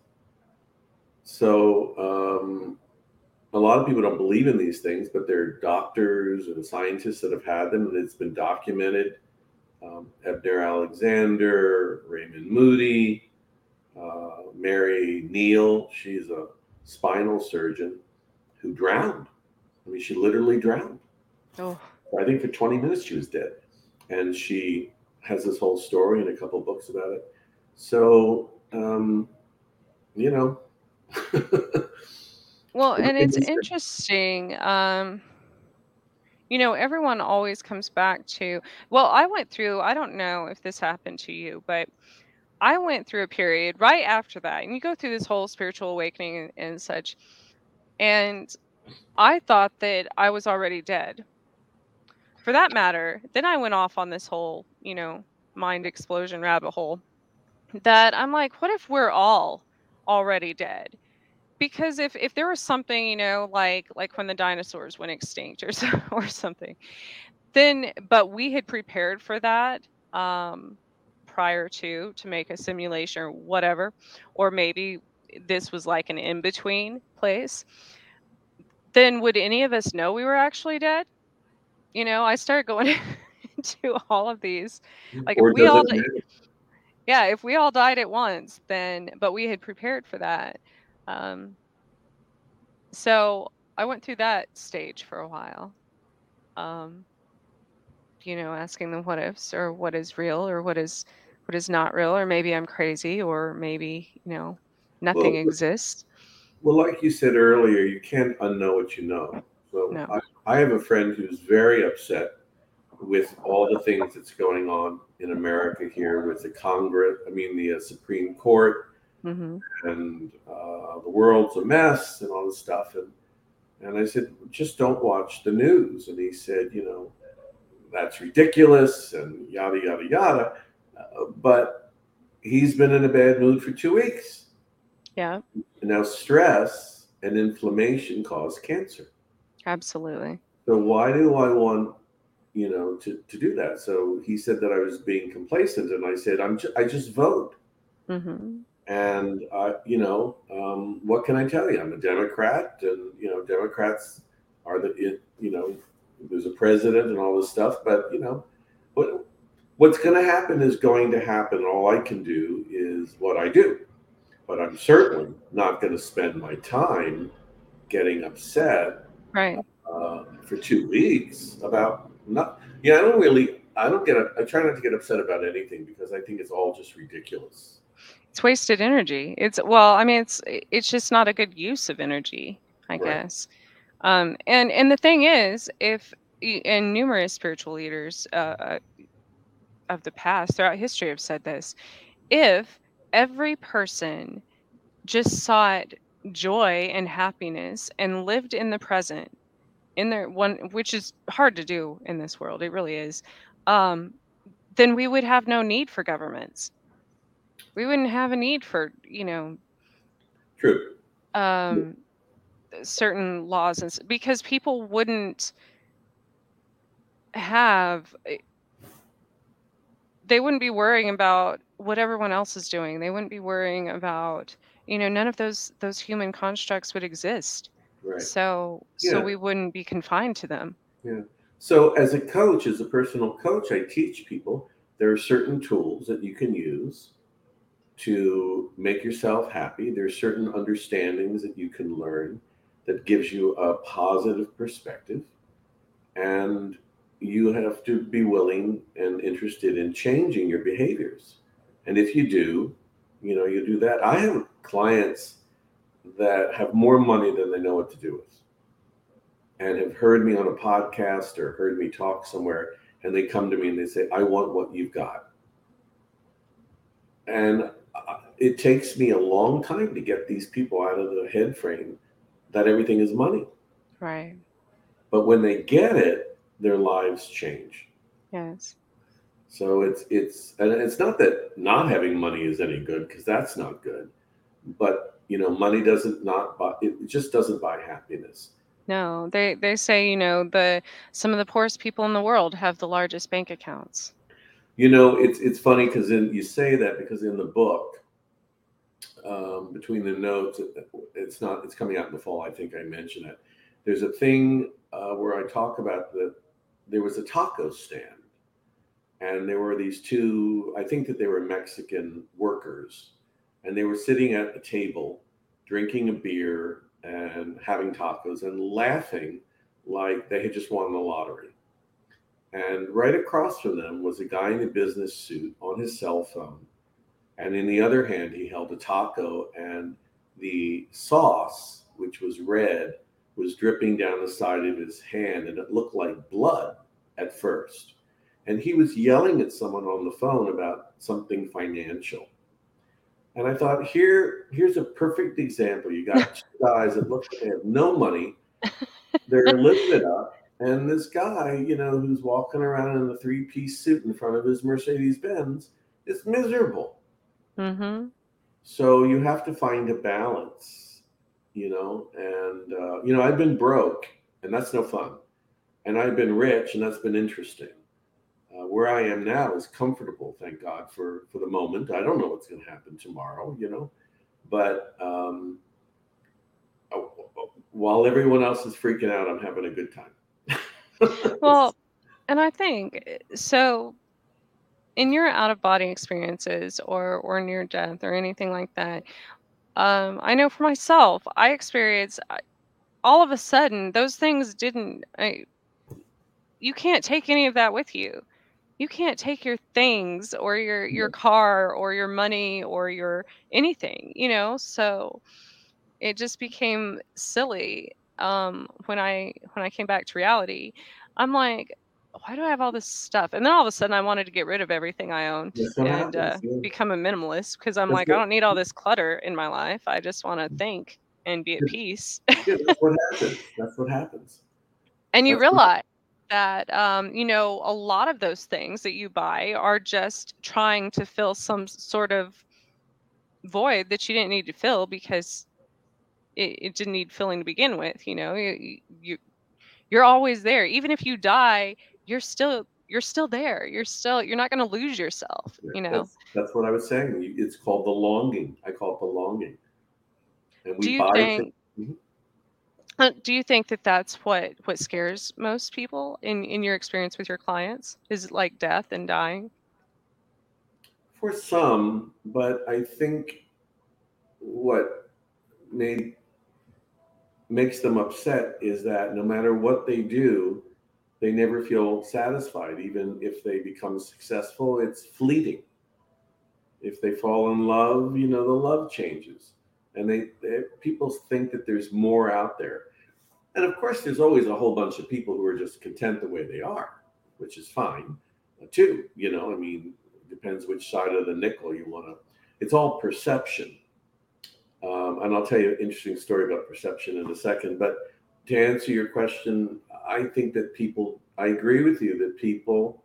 So um, a lot of people don't believe in these things, but there are doctors and scientists that have had them, and it's been documented. Um, Ebner Alexander, Raymond Moody, uh, Mary Neal. She's a spinal surgeon who drowned. I mean, she literally drowned. Oh, I think for twenty minutes she was dead. And she has this whole story and a couple books about it. So, um, you know. well, and it's interesting. Um, you know, everyone always comes back to, well, I went through, I don't know if this happened to you, but I went through a period right after that. And you go through this whole spiritual awakening and, and such. And I thought that I was already dead. For that matter, then I went off on this whole, you know, mind explosion rabbit hole that I'm like, what if we're all already dead? Because if if there was something, you know, like like when the dinosaurs went extinct or so, or something, then but we had prepared for that um prior to to make a simulation or whatever, or maybe this was like an in-between place, then would any of us know we were actually dead? You know, I started going into all of these. Like if Or we does all it di- matter? yeah, if we all died at once, then but we had prepared for that. Um so I went through that stage for a while. Um you know, asking them what ifs, or what is real, or what is what is not real, or maybe I'm crazy, or maybe, you know, nothing Well, exists. well, like you said earlier, you can't unknow what you know. So No. I, I have a friend who's very upset with all the things that's going on in America here with the Congress, I mean, the uh, Supreme Court, Mm-hmm. and uh, the world's a mess and all this stuff. And, and I said, just don't watch the news. And he said, you know, that's ridiculous and yada, yada, yada. Uh, but he's been in a bad mood for two weeks. Yeah, And now stress and inflammation cause cancer. absolutely. So why do I want, you know, to, to do that? So he said that I was being complacent, and I said, I'm ju- I just vote. Mm-hmm. And I, you know, um, what can I tell you? I'm a Democrat, and you know, Democrats are the, it, you know, there's a president and all this stuff. But you know, what what's going to happen is going to happen. All I can do is what I do. But I'm certainly not going to spend my time getting upset Right. uh, for two weeks about not. Yeah, I don't really. I don't get. I try not to get upset about anything because I think it's all just ridiculous. It's wasted energy. It's, well, I mean, it's it's just not a good use of energy, I Right. guess. Um, and and the thing is, if y- and numerous spiritual leaders uh, uh, of the past throughout history have said this, if every person just sought joy and happiness and lived in the present, in their one, which is hard to do in this world, it really is, um, then we would have no need for governments. We wouldn't have a need for, you know, True. um, certain laws and s- because people wouldn't have eh, they wouldn't be worrying about what everyone else is doing. They wouldn't be worrying about, you know, none of those those human constructs would exist. Right. So, so Yeah. we wouldn't be confined to them. Yeah. So as a coach, as a personal coach, I teach people there are certain tools that you can use to make yourself happy. There's certain understandings that you can learn that gives you a positive perspective. And you have to be willing and interested in changing your behaviors. And if you do, you know, you do that. I have clients that have more money than they know what to do with and have heard me on a podcast or heard me talk somewhere, and they come to me and they say, I want what you've got. And uh, it takes me a long time to get these people out of the head frame that everything is money. Right. But when they get it, their lives change. Yes. So it's it's and it's not that not having money is any good, because that's not good. But you know, money doesn't not buy it just doesn't buy happiness. No, they they say, you know, the some of the poorest people in the world have the largest bank accounts. You know, it's it's funny because in you say that because in the book, um, between the notes, it, it's not it's coming out in the fall. I think I mentioned it. There's a thing uh, where I talk about that there was a taco stand, and there were these two. I think that they were Mexican workers, and they were sitting at a table, drinking a beer and having tacos and laughing like they had just won the lottery. And right across from them was a guy in a business suit on his cell phone. And in the other hand, he held a taco, and the sauce, which was red, was dripping down the side of his hand, and it looked like blood at first. And he was yelling at someone on the phone about something financial. And I thought, here, here's a perfect example. You got two guys that look like they have no money. They're living it up. And this guy, you know, who's walking around in a three piece suit in front of his Mercedes Benz is miserable. Mm-hmm. So you have to find a balance, you know. And, uh, you know, I've been broke, and that's no fun. And I've been rich, and that's been interesting. Uh, where I am now is comfortable, thank God, for, for the moment. I don't know what's going to happen tomorrow, you know. But um, while everyone else is freaking out, I'm having a good time. Well, and I think eh, so in your out of body experiences or or near death or anything like that, um, I know for myself, I experienced I- all of a sudden those things didn't. I, you can't take any of that with you. You can't take your things or your your car or your money or your anything, you know. So it just became silly um when i when i came back to reality. I'm like, why do I have all this stuff? And then all of a sudden I wanted to get rid of everything I owned That's what and uh, happens. Yeah. become a minimalist, because I'm That's like, I what, don't need all this clutter in my life. I just want to think and be at peace. yeah, that's what happens. That's what happens. And you That's what realize that um, you know, a lot of those things that you buy are just trying to fill some sort of void that you didn't need to fill, because it, it didn't need filling to begin with. You know, you, you you're always there. Even if you die, you're still you're still there. You're still you're not going to lose yourself, yeah, you know. that's that's what I was saying. It's called the longing. I call it the longing. And Do we you buy things. think Mhm. uh, do you think that that's what what scares most people in in your experience with your clients, is like death and dying? For some, but I think what made makes them upset is that no matter what they do, they never feel satisfied. Even if they become successful, it's fleeting. If they fall in love, you know, the love changes. And they, they people think that there's more out there. And of course, there's always a whole bunch of people who are just content the way they are, which is fine, uh, too. You know, I mean, it depends which side of the nickel you want to. It's all perception. Um, and I'll tell you an interesting story about perception in a second. But to answer your question, I think that people, I agree with you that people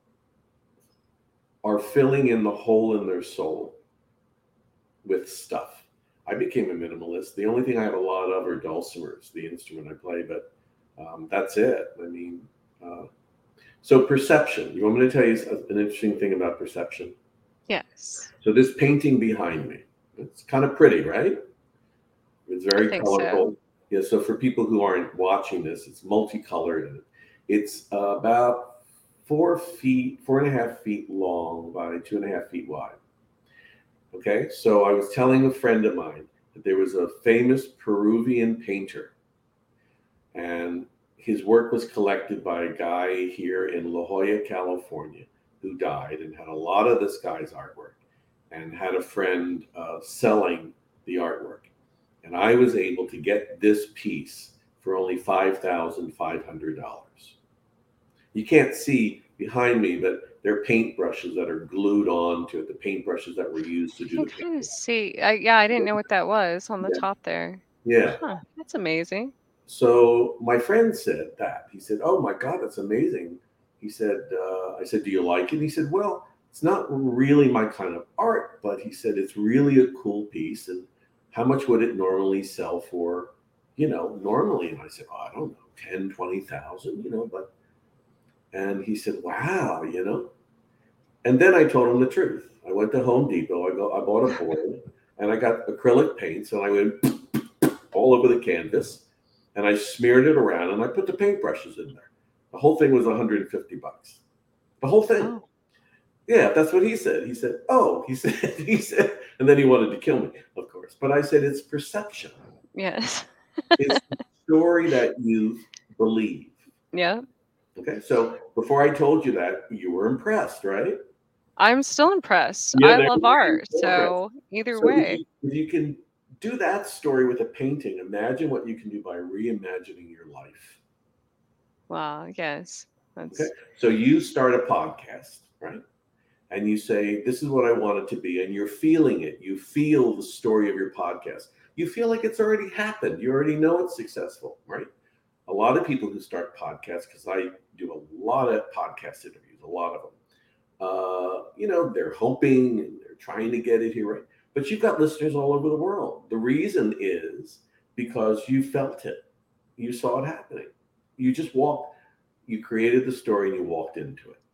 are filling in the hole in their soul with stuff. I became a minimalist. The only thing I have a lot of are dulcimers, the instrument I play, but um, that's it. I mean, uh, so perception. You want me to tell you an interesting thing about perception? Yes, So this painting behind me, it's kind of pretty, right? It's I very think so. colorful. Yeah, so for people who aren't watching this, it's multicolored. And it's uh, about four feet, four and a half feet long by two and a half feet wide. Okay, so I was telling a friend of mine that there was a famous Peruvian painter, and his work was collected by a guy here in La Jolla, California, who died and had a lot of this guy's artwork, and had a friend uh, selling the artwork. And I was able to get this piece for only five thousand five hundred dollars. You can't see behind me, but there are paintbrushes that are glued on to it, the paintbrushes that were used to I do can the kind of painting. see. I, yeah, I didn't know what that was on the Yeah. top there. Yeah. Huh, that's amazing. So my friend said that. He said, "Oh my God, that's amazing." He said, uh, "I said, do you like it?" He said, "Well, it's not really my kind of art, but," he said, "it's really a cool piece. And how much would it normally sell for, you know, normally?" And I said, "Oh, I don't know, ten, twenty thousand, you know, but," and he said, "Wow, you know." And then I told him the truth. I went to Home Depot. I go, I bought a board, and I got acrylic paints, and I went all over the canvas, and I smeared it around, and I put the paintbrushes in there. The whole thing was one hundred fifty bucks. The whole thing. Oh, Yeah, that's what he said. He said, "Oh," he said, he said, and then he wanted to kill me, of course. But I said, it's perception. yes. It's the story that you believe. Yeah. Okay, so before I told you that, you were impressed, right? I'm still impressed. Yeah, I there love you are. You're art, still impressed. so either So if way. you if you can do that story with a painting, imagine what you can do by reimagining your life. Wow, yes. Okay, That's so you start a podcast, right? And you say, "This is what I want it to be," and you're feeling it. You feel the story of your podcast. You feel like it's already happened. You already know it's successful, right? A lot of people who start podcasts, because I do a lot of podcast interviews, a lot of them, uh, you know, they're hoping and they're trying to get it here, right? But you've got listeners all over the world. The reason is because you felt it, you saw it happening. You just walked, you created the story and you walked into it.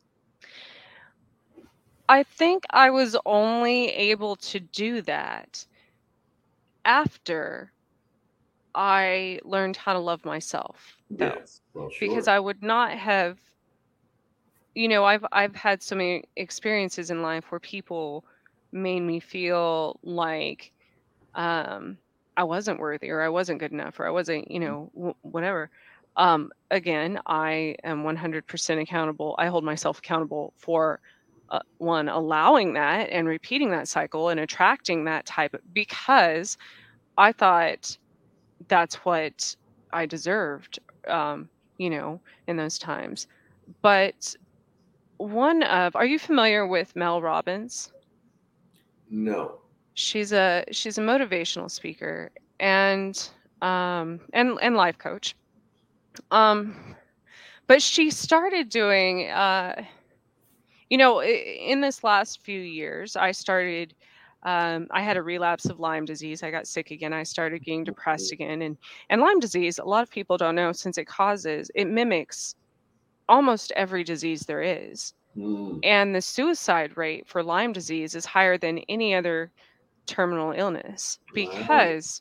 I think I was only able to do that after I learned how to love myself, though, Yes, well, because sure. I would not have, you know, I've I've had so many experiences in life where people made me feel like um I wasn't worthy or I wasn't good enough or I wasn't, you know, w- whatever. Um again, I am one hundred percent accountable. I hold myself accountable for uh, one allowing that and repeating that cycle and attracting that type of, because I thought that's what I deserved, um, you know, in those times. But one of, are you familiar with Mel Robbins? No. She's a she's a motivational speaker and um and and life coach. Um but she started doing uh you know, i- in this last few years, I started um, I had a relapse of Lyme disease. I got sick again. I started getting depressed again, and and Lyme disease. A lot of people don't know, since it causes it mimics almost every disease there is, Mm, and the suicide rate for Lyme disease is higher than any other terminal illness wow. because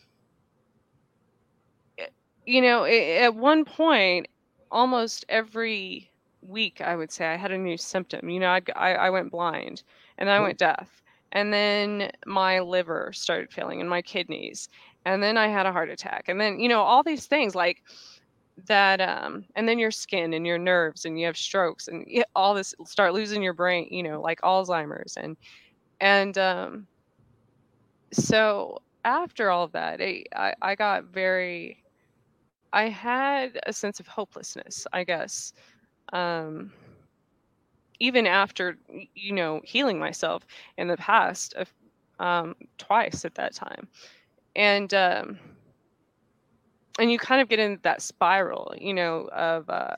eh, you know, a- at one point, almost every week, I would say I had a new symptom. You know, I'd, g- I, I went blind and I Oh, went deaf. And then my liver started failing and my kidneys. And then I had a heart attack. And then, you know, all these things like that. Um, and then your skin and your nerves and you have strokes and y- all this, start losing your brain, you know, like Alzheimer's. And, and, um, so after all of that, I, I, I got very, I had a sense of hopelessness, I guess. Um, even after, y- you know, healing myself in the past, of, um, twice at that time, and um, and you kind of get into that spiral, you know, of uh,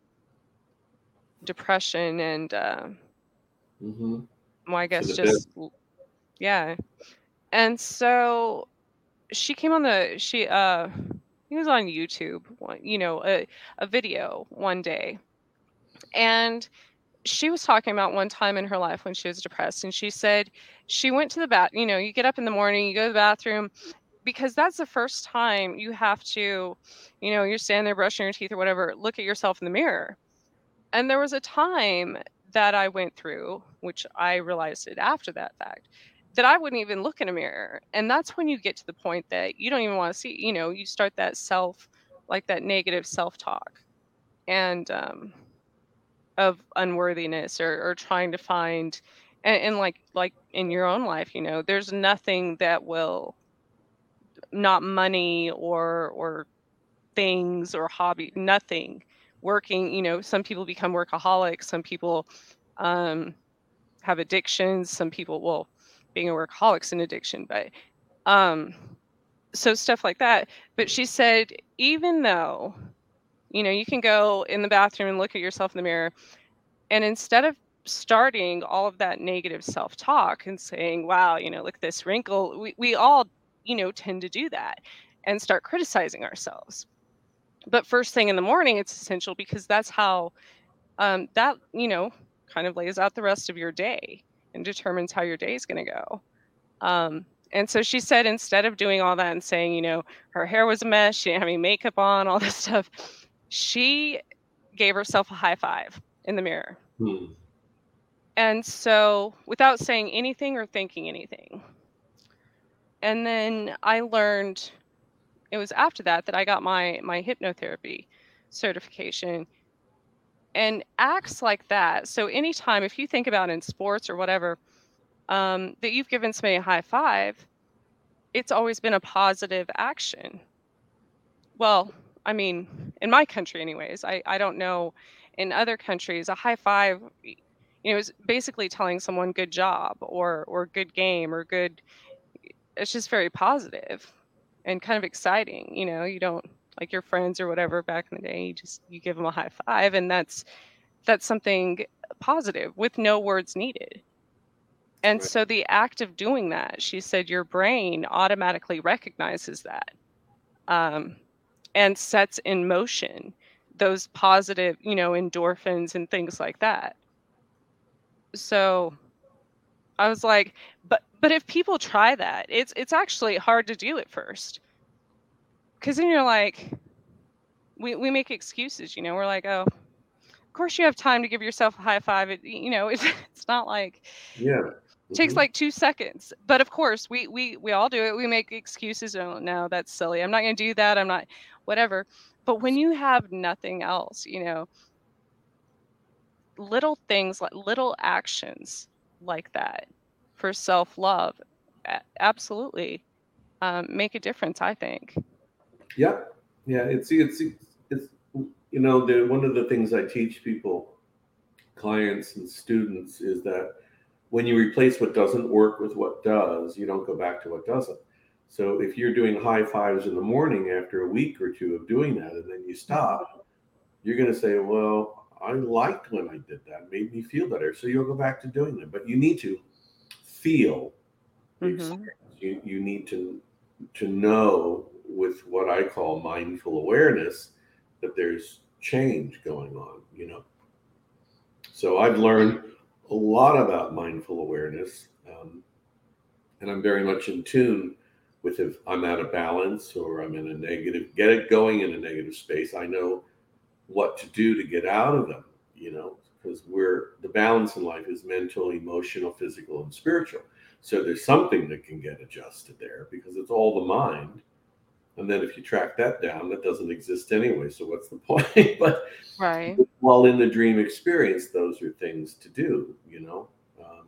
depression and, uh, mm-hmm. well, I To guess the best. just l- yeah. And so she came on the she uh he was on YouTube, one- you know, a a video one day, and she was talking about one time in her life when she was depressed, and she said she went to the bath, you know, you get up in the morning, you go to the bathroom because that's the first time you have to, you know, you're standing there brushing your teeth or whatever, look at yourself in the mirror. And there was a time that I went through, which I realized it after that fact, that I wouldn't even look in a mirror. And that's when you get to the point that you don't even want to see, you know, you start that self, like that negative self-talk and um, of unworthiness or, or trying to find, and, and like, like in your own life, you know, there's nothing that will, not money or, or things or hobby, nothing working. You know, some people become workaholics, some people um, have addictions, some people, well, being a workaholic's an addiction, but um, so stuff like that. But she said, even though, you know, you can go in the bathroom and look at yourself in the mirror, and instead of starting all of that negative self-talk and saying, wow, you know, look at this wrinkle, we, we all, you know, tend to do that and start criticizing ourselves. But first thing in the morning, it's essential because that's how um, that, you know, kind of lays out the rest of your day and determines how your day is going to go. Um, and so she said, instead of doing all that and saying, you know, her hair was a mess, she didn't have any makeup on, all this stuff, she gave herself a high five in the mirror. Hmm. And so without saying anything or thinking anything. And then I learned, it was after that that I got my my hypnotherapy certification. And acts like that, so anytime, if you think about in sports or whatever, um, that you've given somebody a high five, it's always been a positive action. Well, I mean, in my country anyways, I, I don't know in other countries, a high five, y- you know, is basically telling someone good job or or good game or good, it's just very positive and kind of exciting. You know, you don't, like your friends or whatever back in the day, you just you give them a high five, and that's that's something positive with no words needed. And Right. so the act of doing that, she said, your brain automatically recognizes that um, and sets in motion those positive, you know, endorphins and things like that. So I was like, but but if people try that, it's it's actually hard to do at first. Because then you're like, we, we make excuses, you know, we're like, oh, of course you have time to give yourself a high five. It, you know, it's, it's not like, Yeah. takes Hmm. like two seconds. But of course, we we we all do it. We make excuses. Oh no, that's silly. I'm not going to do that. I'm not, whatever. But when you have nothing else, you know, little things like little actions like that for self-love, a- absolutely um, make a difference, I think. Yeah. Yeah. It's, it's, it's, you know, the, one of the things I teach people, clients and students, is that when you replace what doesn't work with what does, you don't go back to what doesn't. So if you're doing high fives in the morning after a week or two of doing that and then you Mhm. stop, you're going to say, well, I liked when I did that, it made me feel better. So you'll go back to doing that. But you need to feel the Mhm. experience. You, you need to, to know with what I call mindful awareness that there's change going on, you know. So I've learned a lot about mindful awareness. Um, and I'm very much in tune with, if I'm out of balance or I'm in a negative, get it going in a negative space, I know what to do to get out of them, you know, because we're, the balance in life is mental, emotional, physical, and spiritual. So there's something that can get adjusted there because it's all the mind. And then if you track that down, that doesn't exist anyway. So what's the point? But Right. while in the dream experience, those are things to do, you know. Um,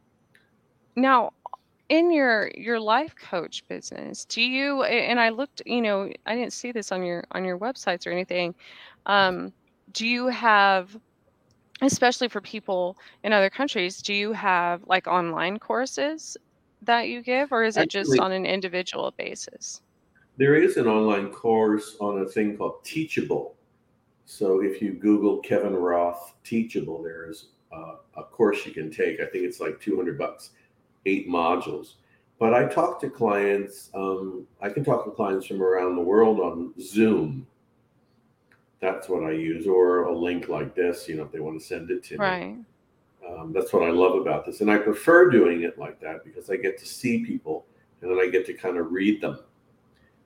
Now, in your your life coach business, do you, a- and I looked, you know, I didn't see this on your on your websites or anything. Um, do you have, especially for people in other countries, do you have like online courses that you give, or is it just Actually, on an individual basis? there is an online course on a thing called Teachable. So if you Google Kevin Roth Teachable, there's uh, a course you can take. I think it's like two hundred bucks, eight modules. But I talk to clients, um, I can talk to clients from around the world on Zoom. That's what I use, or a link like this, you know, if they want to send it to me. Right. Um, that's what I love about this. And I prefer doing it like that because I get to see people and then I get to kind of read them.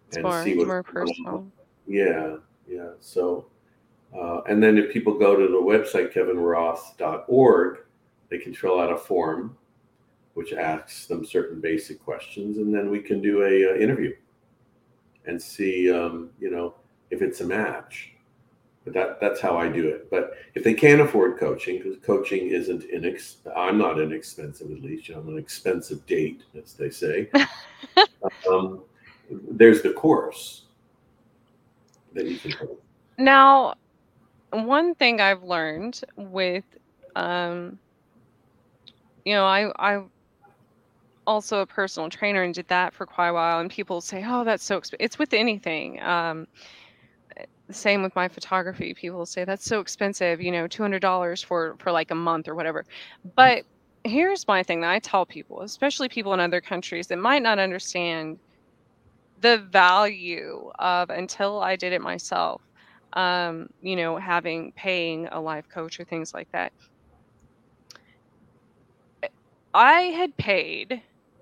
It's and more see it's what's more going on. personal. Yeah, yeah. So, uh, and then if people go to the website kevin roth dot org, they can fill out a form which asks them certain basic questions, and then we can do a, uh interview and see, um, you know, if it's a match. But that that's how I do it. But if they can't afford coaching, because coaching isn't inex, I'm not inexpensive, at least. You know, I'm an expensive date, as they say. Um, there's the course that you can take. Now, one thing I've learned with, um, you know, I I also a personal trainer and did that for quite a while, and people say, "Oh, that's so expensive." It's with anything. Um, the same with my photography. People say that's so expensive, you know, two hundred dollars for for like a month or whatever. But here's my thing that I tell people, especially people in other countries that might not understand the value of, until I did it myself, um, you know, having paying a life coach or things like that. I had paid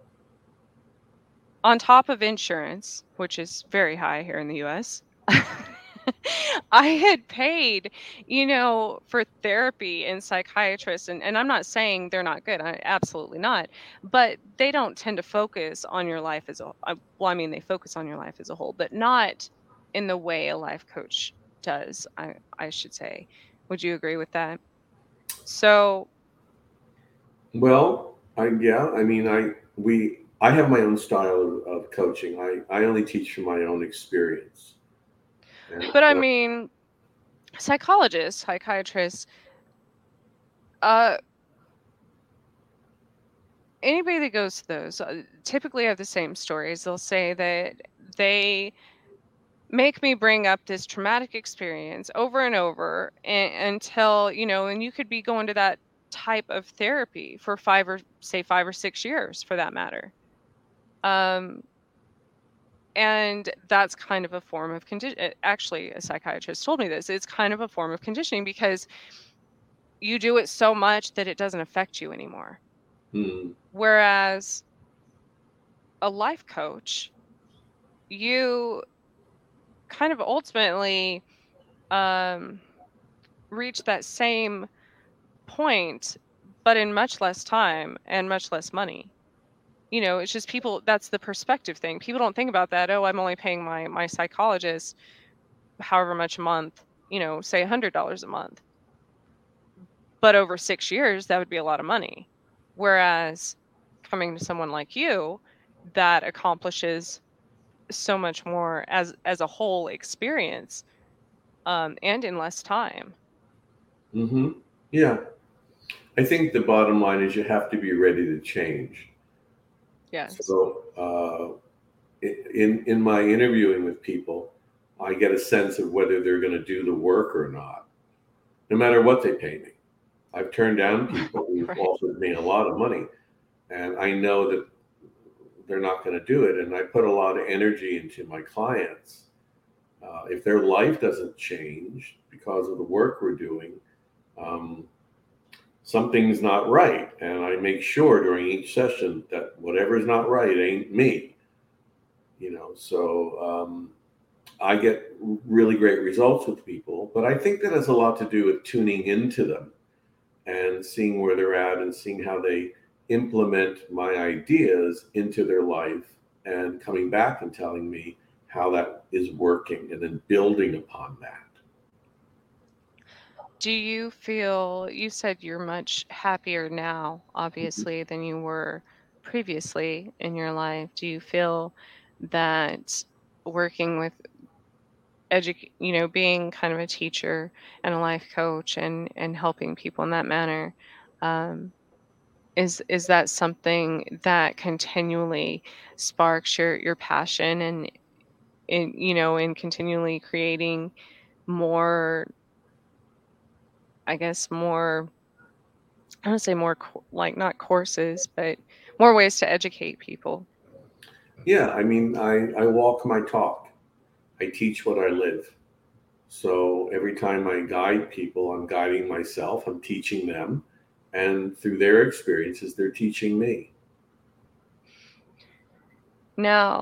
on top of insurance, which is very high here in the U S. I had paid, you know, for therapy and psychiatrists, and, and I'm not saying they're not good. I absolutely not. But they don't tend to focus on your life as a I- well, I mean, they focus on your life as a whole, but not in the way a life coach does, I, I should say. Would you agree with that? So, Well, I yeah, I mean, I we I have my own style of, of coaching. I I only teach from my own experience, and, but I and I, mean, psychologists, psychiatrists, uh, anybody that goes to those uh, typically have the same stories. They'll say that they make me bring up this traumatic experience over and over and, until, you know, and you could be going to that type of therapy for five or say five or six years for that matter. Um, and that's kind of a form of condition. Actually, a psychiatrist told me this. It's kind of a form of conditioning because you do it so much that it doesn't affect you anymore. hmm, Whereas a life coach, you kind of ultimately um, reach that same point, but in much less time and much less money. You know, it's just people, that's the perspective thing. People don't think about that. Oh, I'm only paying my my psychologist however much a month, you know, say one hundred dollars a month. But over six years, that would be a lot of money. Whereas coming to someone like you that accomplishes so much more as as a whole experience, um, and in less time. hmm, yeah. I think the bottom line is you have to be ready to change. Yes. So, uh, in in my interviewing with people, I get a sense of whether they're going to do the work or not, no matter what they pay me. I've turned down people who've Right. offered me a lot of money, and I know that they're not going to do it. And I put a lot of energy into my clients. Uh, if their life doesn't change because of the work we're doing, um, something's not right. And I make sure during each session that whatever's not right ain't me. You know, so um, I get really great results with people, but I think that has a lot to do with tuning into them and seeing where they're at and seeing how they implement my ideas into their life and coming back and telling me how that is working and then building upon that. Do you feel, you said you're much happier now, Mhm. obviously, than you were previously in your life. Do you feel that working with edu you know, being kind of a teacher and a life coach and and helping people in that manner, um, is is that something that continually sparks your your passion and in, you know, in continually creating more, I guess, more, I don't say more co- like not courses, but more ways to educate people. Yeah, I mean, I, I walk my talk, I teach what I live. So every time I guide people, I'm guiding myself, I'm teaching them, and through their experiences, they're teaching me. Now,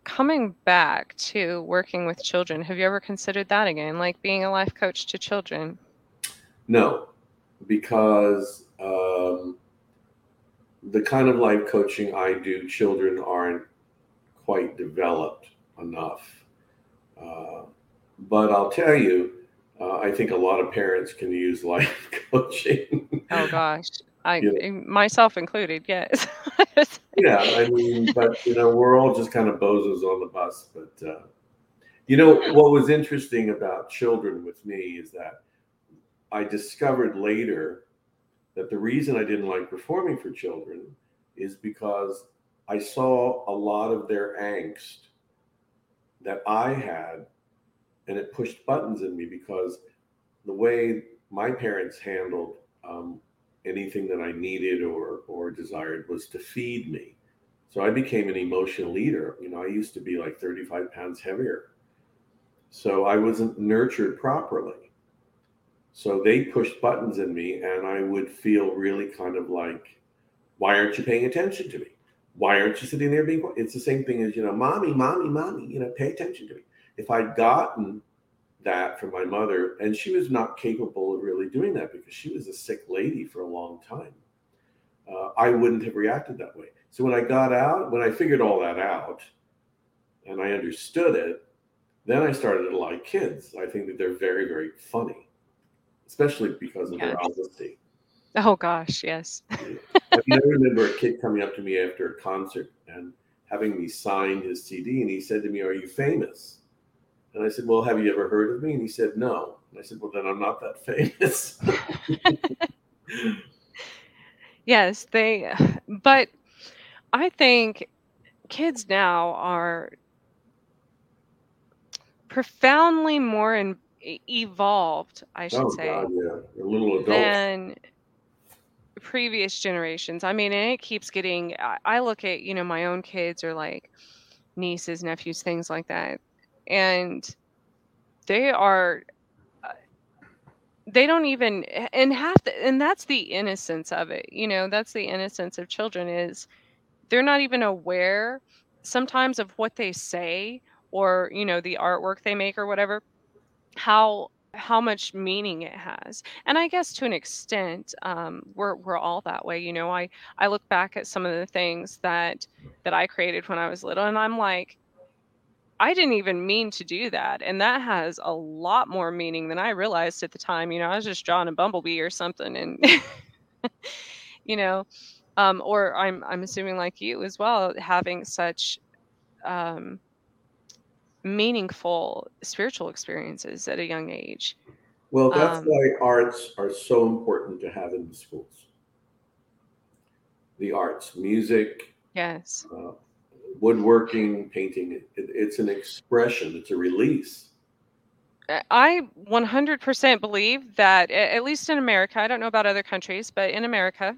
coming back to working with children, have you ever considered that again, like being a life coach to children? No, because um, the kind of life coaching I do, children aren't quite developed enough. Uh, but I'll tell you, uh, I think a lot of parents can use life coaching. Oh gosh, I You know, myself included, yes. yeah, I mean, but you know, we're all just kind of bozos on the bus. But uh, you know, what was interesting about children with me is that I discovered later that the reason I didn't like performing for children is because I saw a lot of their angst that I had, and it pushed buttons in me because the way my parents handled um, anything that I needed or or desired was to feed me. So I became an emotional leader. You know, I used to be like thirty-five pounds heavier. So I wasn't nurtured properly. So they pushed buttons in me, and I would feel really kind of like, why aren't you paying attention to me? Why aren't you sitting there being quiet? It's the same thing as, you know, mommy, mommy, mommy, you know, pay attention to me. If I'd gotten that from my mother, and she was not capable of really doing that because she was a sick lady for a long time, uh, I wouldn't have reacted that way. So when I got out, when I figured all that out and I understood it, then I started to like kids. I think that they're very, very funny, especially because of their Yes. honesty. Oh gosh, yes. Yeah. I mean, I remember a kid coming up to me after a concert and having me sign his C D, and he said to me, "Are you famous?" And I said, "Well, have you ever heard of me?" And he said, "No." And I said, "Well, then I'm not that famous." Yes, they but I think kids now are profoundly more in, e- evolved, I should Oh God, say, yeah, they're little adults. than previous generations. I mean, and it keeps getting. I, I look at you know my own kids or like nieces, nephews, things like that, and they are. uh, They don't even and half the, and that's the innocence of it. You know, that's the innocence of children is they're not even aware sometimes of what they say or you know the artwork they make or whatever how how much meaning it has. And I guess to an extent um we're we're all that way. You know, i i look back at some of the things that that I created when I was little and I'm like, I didn't even mean to do that, and that has a lot more meaning than I realized at the time. You know, I was just drawing a bumblebee or something and you know um or i'm i'm assuming like you as well, having such um meaningful spiritual experiences at a young age. Well, that's um why arts are so important to have in the schools. The arts, music, yes. uh, woodworking, painting. It, it's an expression. It's a release. Uh, I one hundred percent believe that, a- at least in America, I don't know about other countries, but in America,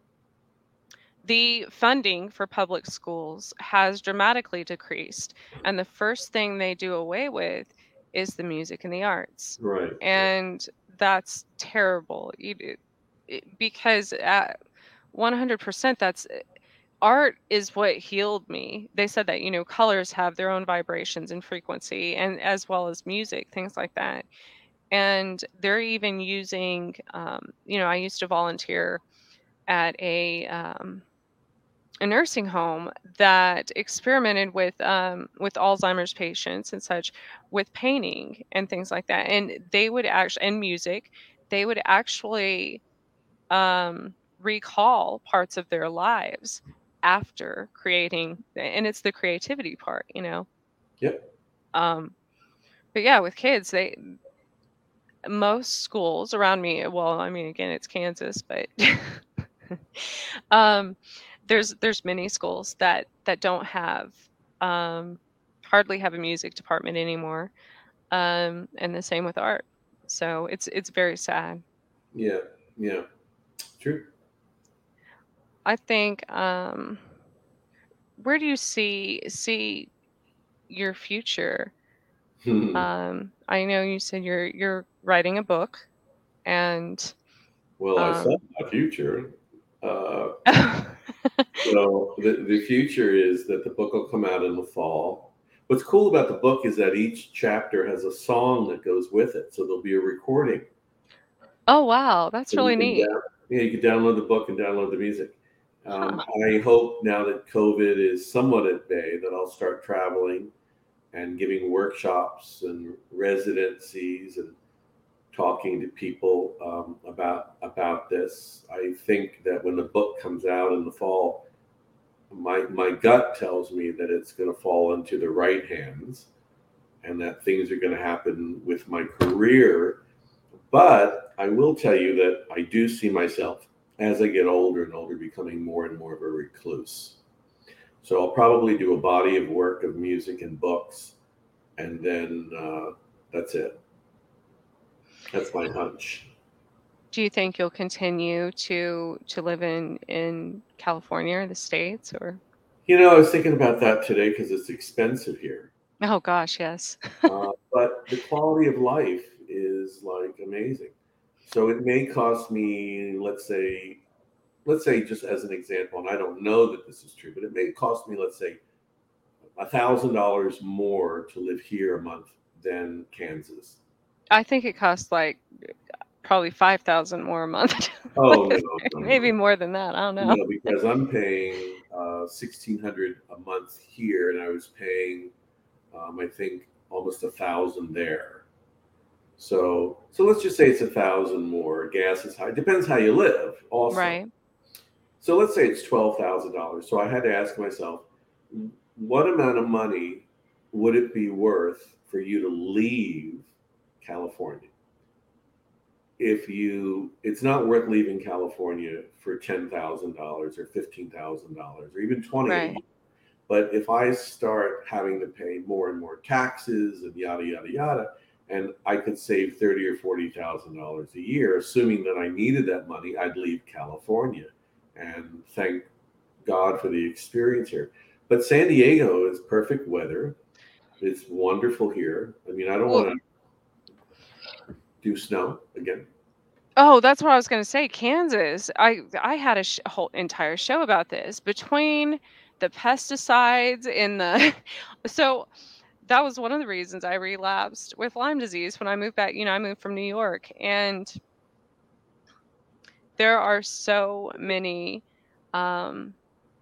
the funding for public schools has dramatically decreased. And the first thing they do away with is the music and the arts. Right. And that's terrible. You do- it- because at one hundred percent, that's art is what healed me. They said that, you know, colors have their own vibrations and frequency, and as well as music, things like that. And they're even using, um, you know, I used to volunteer at a um, a nursing home that experimented with um, with Alzheimer's patients and such, with painting and things like that. And they would actually, and music, they would actually um, recall parts of their lives after creating, and it's the creativity part, you know. Yep. Um, but yeah, with kids, they most schools around me, well, I mean, again, it's Kansas, but um, there's there's many schools that that don't have um, hardly have a music department anymore, um, and the same with art. So it's it's very sad. Yeah. Yeah. True. I think um, where do you see see your future? Um, I know you said you're you're writing a book, and Well, I saw um, my future. Uh, so the, the future is that the book will come out in the fall. What's cool about the book is that each chapter has a song that goes with it. So there'll be a recording. Oh, wow. That's So you really can neat. down, yeah, you can download the book and download the music. Um, Huh. I hope now that COVID is somewhat at bay that I'll start traveling and giving workshops and residencies and talking to people um, about about this. I think that when the book comes out in the fall, my my gut tells me that it's going to fall into the right hands, and that things are going to happen with my career. But I will tell you that I do see myself as I get older and older becoming more and more of a recluse. So I'll probably do a body of work of music and books, and then uh, that's it. That's my hunch. Do you think you'll continue to to live in in California or the States or? You know, I was thinking about that today because it's expensive here. Oh gosh, yes. Uh, but the quality of life is like amazing. So it may cost me, let's say, let's say just as an example, and I don't know that this is true, but it may cost me, let's say, a thousand dollars more to live here a month than Kansas. I think it costs like probably five thousand more a month. Oh no, no, Maybe no, more than that. I don't know. no, because I'm paying uh, sixteen hundred a month here, and I was paying, um, I think, almost a thousand there. So, so let's just say it's a thousand more. Gas is high. Depends how you live, also. Right. So let's say it's twelve thousand dollars. So I had to ask myself, what amount of money would it be worth for you to leave California? If you, it's not worth leaving California for ten thousand dollars or fifteen thousand dollars or even twenty. Right. But if I start having to pay more and more taxes and yada yada yada, and I could save thirty or forty thousand dollars a year, assuming that I needed that money, I'd leave California, and thank God for the experience here. But San Diego is perfect weather. It's wonderful here. I mean, I don't Well, want to do snow again. oh, that's what I was going to say. Kansas. I I had a sh- whole entire show about this between the pesticides in the so that was one of the reasons I relapsed with Lyme disease when I moved back. You know, I moved from New York, and there are so many um,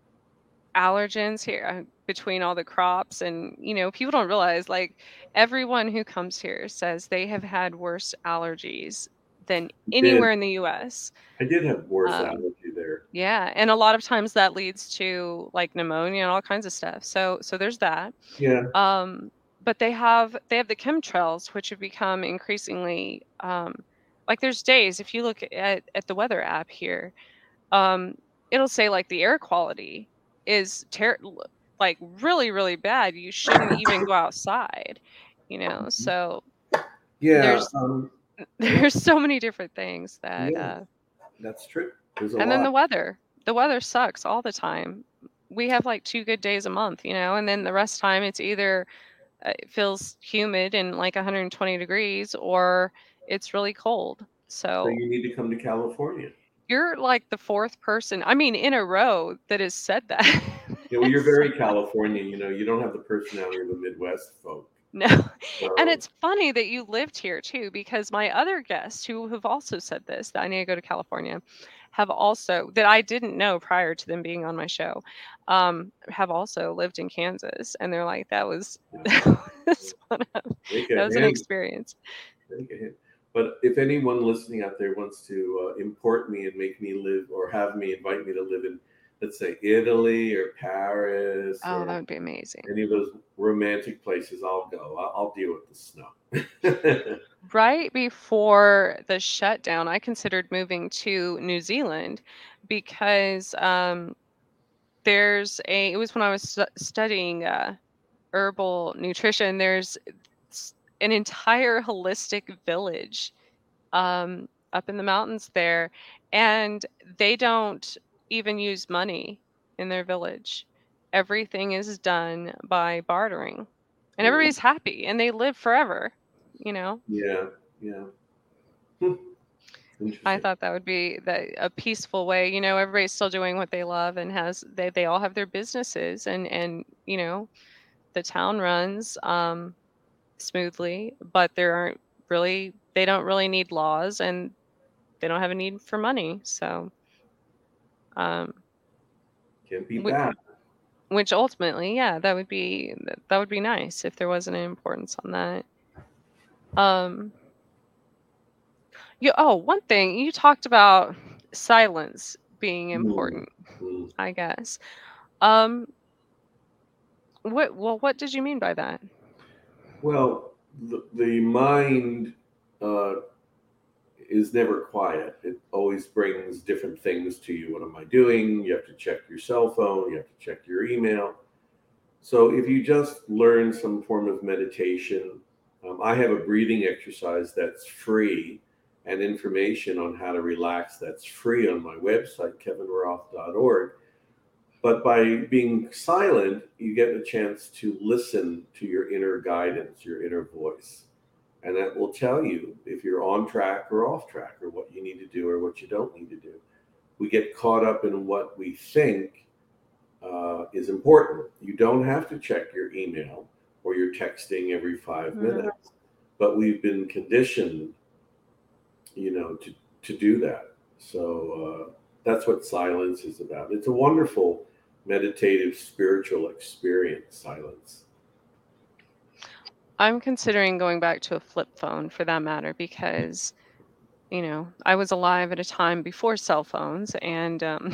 allergens here uh, between all the crops. And, you know, people don't realize like everyone who comes here says they have had worse allergies than I did anywhere in the U S. I did have worse Um, allergy there. yeah, and a lot of times that leads to like pneumonia and all kinds of stuff. So so there's that. Yeah, Um, but they have they have the chemtrails, which have become increasingly um, like there's days if you look at at the weather app here, um, it'll say like the air quality is ter- like really really bad. You shouldn't even go outside, you know. So yeah, there's um, yeah, there's so many different things that yeah. uh, That's true. There's a and then lot. the weather. The weather sucks all the time. We have like two good days a month, you know, and then the rest time it's either uh, it feels humid and like one hundred twenty degrees or it's really cold. So So you need to come to California. you're like the fourth person, I mean, in a row that has said that. Yeah, well, you're It's very like, California. You know, you don't have the personality of the Midwest folk. no. And So it's funny that you lived here too, because my other guests who have also said this, that I need to go to California, have also, that I didn't know prior to them being on my show, um, have also lived in Kansas. And they're like, that was, yeah, that was, one of, make that a was an hand. experience. Make a hand. But if anyone listening out there wants to uh, import me and make me live, or have me invite me to live in, let's say Italy or Paris Oh, that or would be amazing. any of those romantic places, I'll go. I'll, I'll deal with the snow. Right before the shutdown, I considered moving to New Zealand because um, there's a, it was when I was stu- studying uh, herbal nutrition, there's s- an entire holistic village um, up in the mountains there, and they don't even use money in their village. Everything is done by bartering, and Really? everybody's happy, and they live forever, you know? Yeah, yeah. Hmm, I interesting. thought that would be that a peaceful way. You know, everybody's still doing what they love and has they they all have their businesses and and you know, the town runs um, smoothly, but there aren't really, they don't really need laws, and they don't have a need for money. So, um, Can't beat wh- that. which ultimately, yeah, that would be that would be nice if there wasn't an importance on that. Um, you oh, one thing you talked about silence being Mm, important, mm. I guess. Um, what well, what did you mean by that? Well, the, the mind uh, is never quiet. It always brings different things to you. What am I doing? You have to check your cell phone, you have to check your email. So if you just learn some form of meditation, um, I have a breathing exercise that's free and information on how to relax that's free on my website, kevin roth dot org. But by being silent, you get a chance to listen to your inner guidance, your inner voice. And that will tell you if you're on track or off track, or what you need to do or what you don't need to do. We get caught up in what we think uh, is important. You don't have to check your email or your texting every five Mhm. minutes, but we've been conditioned, you know, to, to do that. So uh, that's what silence is about. It's a wonderful meditative spiritual experience, silence. I'm considering going back to a flip phone for that matter because, you know, I was alive at a time before cell phones, and um,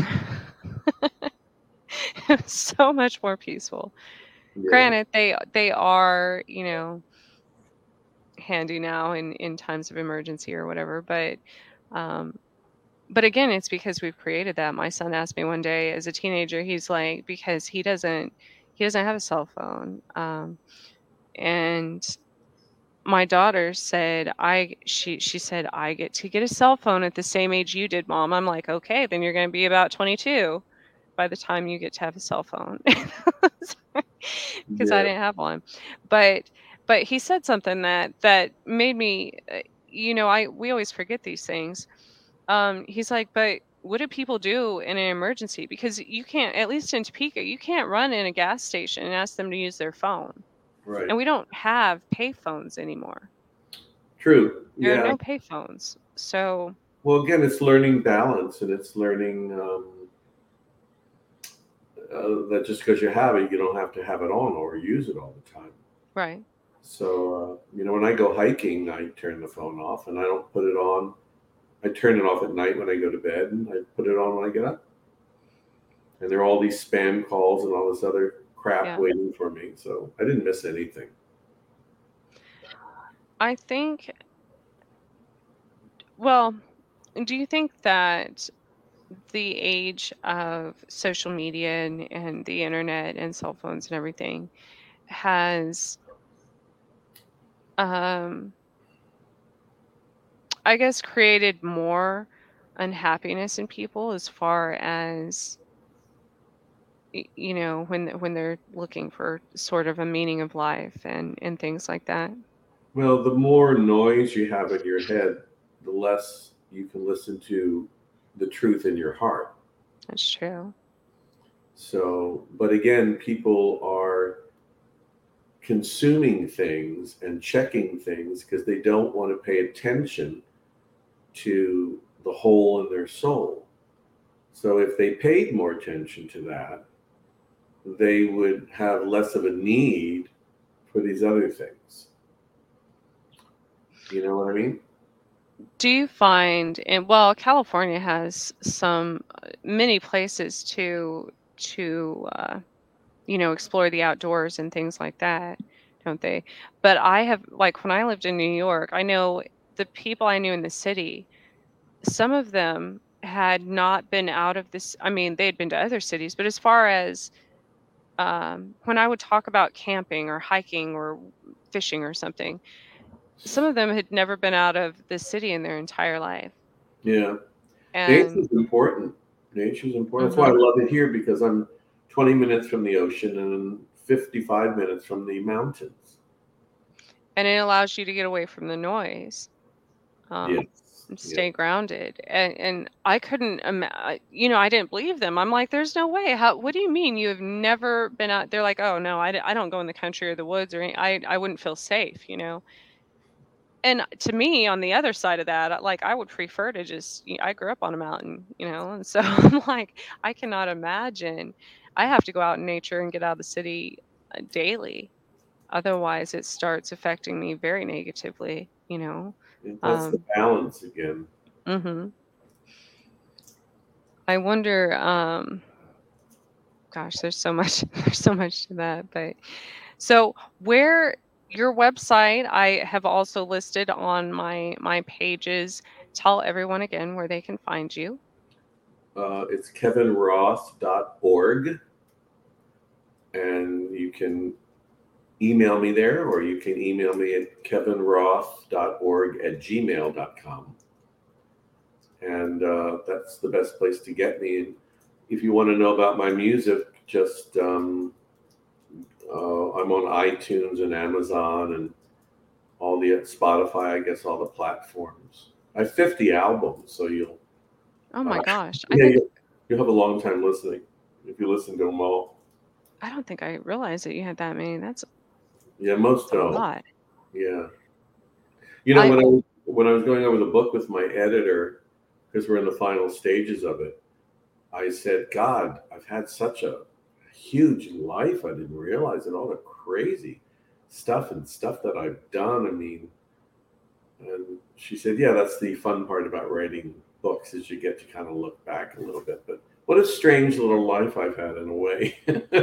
it was so much more peaceful. Yeah, Granted, they they are, you know, handy now in in times of emergency or whatever, but um but again, it's because we've created that. My son asked me one day as a teenager, he's like, because he doesn't he doesn't have a cell phone. Um and my daughter said, I she she said, I get to get a cell phone at the same age you did, Mom. I'm like, okay, then you're gonna be about twenty-two by the time you get to have a cell phone. Because I yeah, didn't have one. But but he said something that that made me uh, you know, I we always forget these things. Um, he's like, but what do people do in an emergency? Because you can't, at least in Topeka, you can't run in a gas station and ask them to use their phone. right. And we don't have pay phones anymore. True. There are Yeah. no pay phones. So, Well, again, it's learning balance, and it's learning um, uh, that just because you have it, you don't have to have it on or use it all the time. right. So, uh, you know, when I go hiking, I turn the phone off and I don't put it on. I turn it off at night when I go to bed, and I put it on when I get up. And there are all these spam calls and all this other crap Yeah. waiting for me. So I didn't miss anything. I think, well, do you think that the age of social media and, and the internet and cell phones and everything has, um, I guess, created more unhappiness in people as far as y- you know when when they're looking for sort of a meaning of life and and things like that? Well, the more noise you have in your head, the less you can listen to the truth in your heart. That's true. So, but again, people are consuming things and checking things because they don't want to pay attention to the hole in their soul. So, if they paid more attention to that, they would have less of a need for these other things. You know what I mean? Do you find, and well, California has some uh, many places to to uh, you know, explore the outdoors and things like that, don't they? But I have, like, when I lived in New York, I know the people I knew in the city, some of them had not been out of this. I mean, they had been to other cities, but as far as um, when I would talk about camping or hiking or fishing or something, some of them had never been out of the city in their entire life. Yeah. Nature And is important. Nature is important. That's why I mhm, love it here because I'm twenty minutes from the ocean and fifty-five minutes from the mountains. and it allows you to get away from the noise. Um, Yes. and Yeah. stay grounded. And, and I couldn't, ima- you know, I didn't believe them. I'm like, there's no way. How, what do you mean you have never been out? They're like, oh no, I, d- I don't go in the country or the woods or any, I, I wouldn't feel safe, you know? And to me, on the other side of that, like I would prefer to just, y- I grew up on a mountain, you know? And so I'm like, I cannot imagine. I have to go out in nature and get out of the city uh, daily. Otherwise, it starts affecting me very negatively, you know? And that's the Um, balance again. mhm. I wonder, um, gosh, there's so much, there's so much to that. But so where your website, I have also listed on my my pages. Tell everyone again where they can find you. Uh, it's kevin roth dot org, and you can email me there, or you can email me at kevin roth dot org at gmail dot com. And uh, that's the best place to get me. And if you want to know about my music, just um, uh, I'm on iTunes and Amazon and all the Spotify, I guess, all the platforms. I have fifty albums, so you'll Oh my uh, gosh. I yeah, think you'll, you'll have a long time listening if you listen to them all. I don't think I realized that you had that many. That's, Yeah, most that's a don't. lot. Yeah, you know I when I was when I was going over the book with my editor, because we're in the final stages of it, I said, God, I've had such a huge life. I didn't realize it, all the crazy stuff and stuff that I've done. I mean, and she said, yeah, that's the fun part about writing books is you get to kind of look back a little bit. But what a strange little life I've had in a way.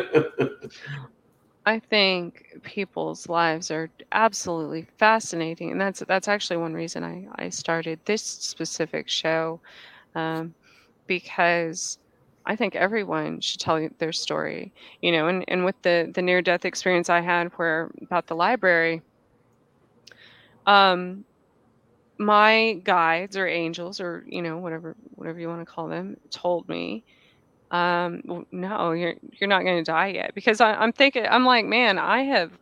I think people's lives are absolutely fascinating, and that's that's actually one reason I I started this specific show, um, because I think everyone should tell you their story, you know. And and with the the near death experience I had, where about the library, um, my guides or angels or you know whatever whatever you want to call them told me um "W- no, you're you're not going to die yet," because I, I'm thinking, I'm like, man, I have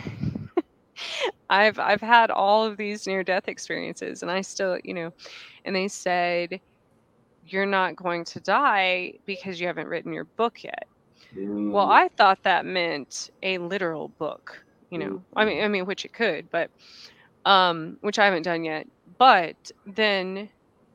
I've I've had all of these near death experiences and I still, you know, and they said, you're not going to die because you haven't written your book yet. Well, Mm, I thought that meant a literal book, you mm, know. I mean I mean which it could, but um which I haven't done yet. But then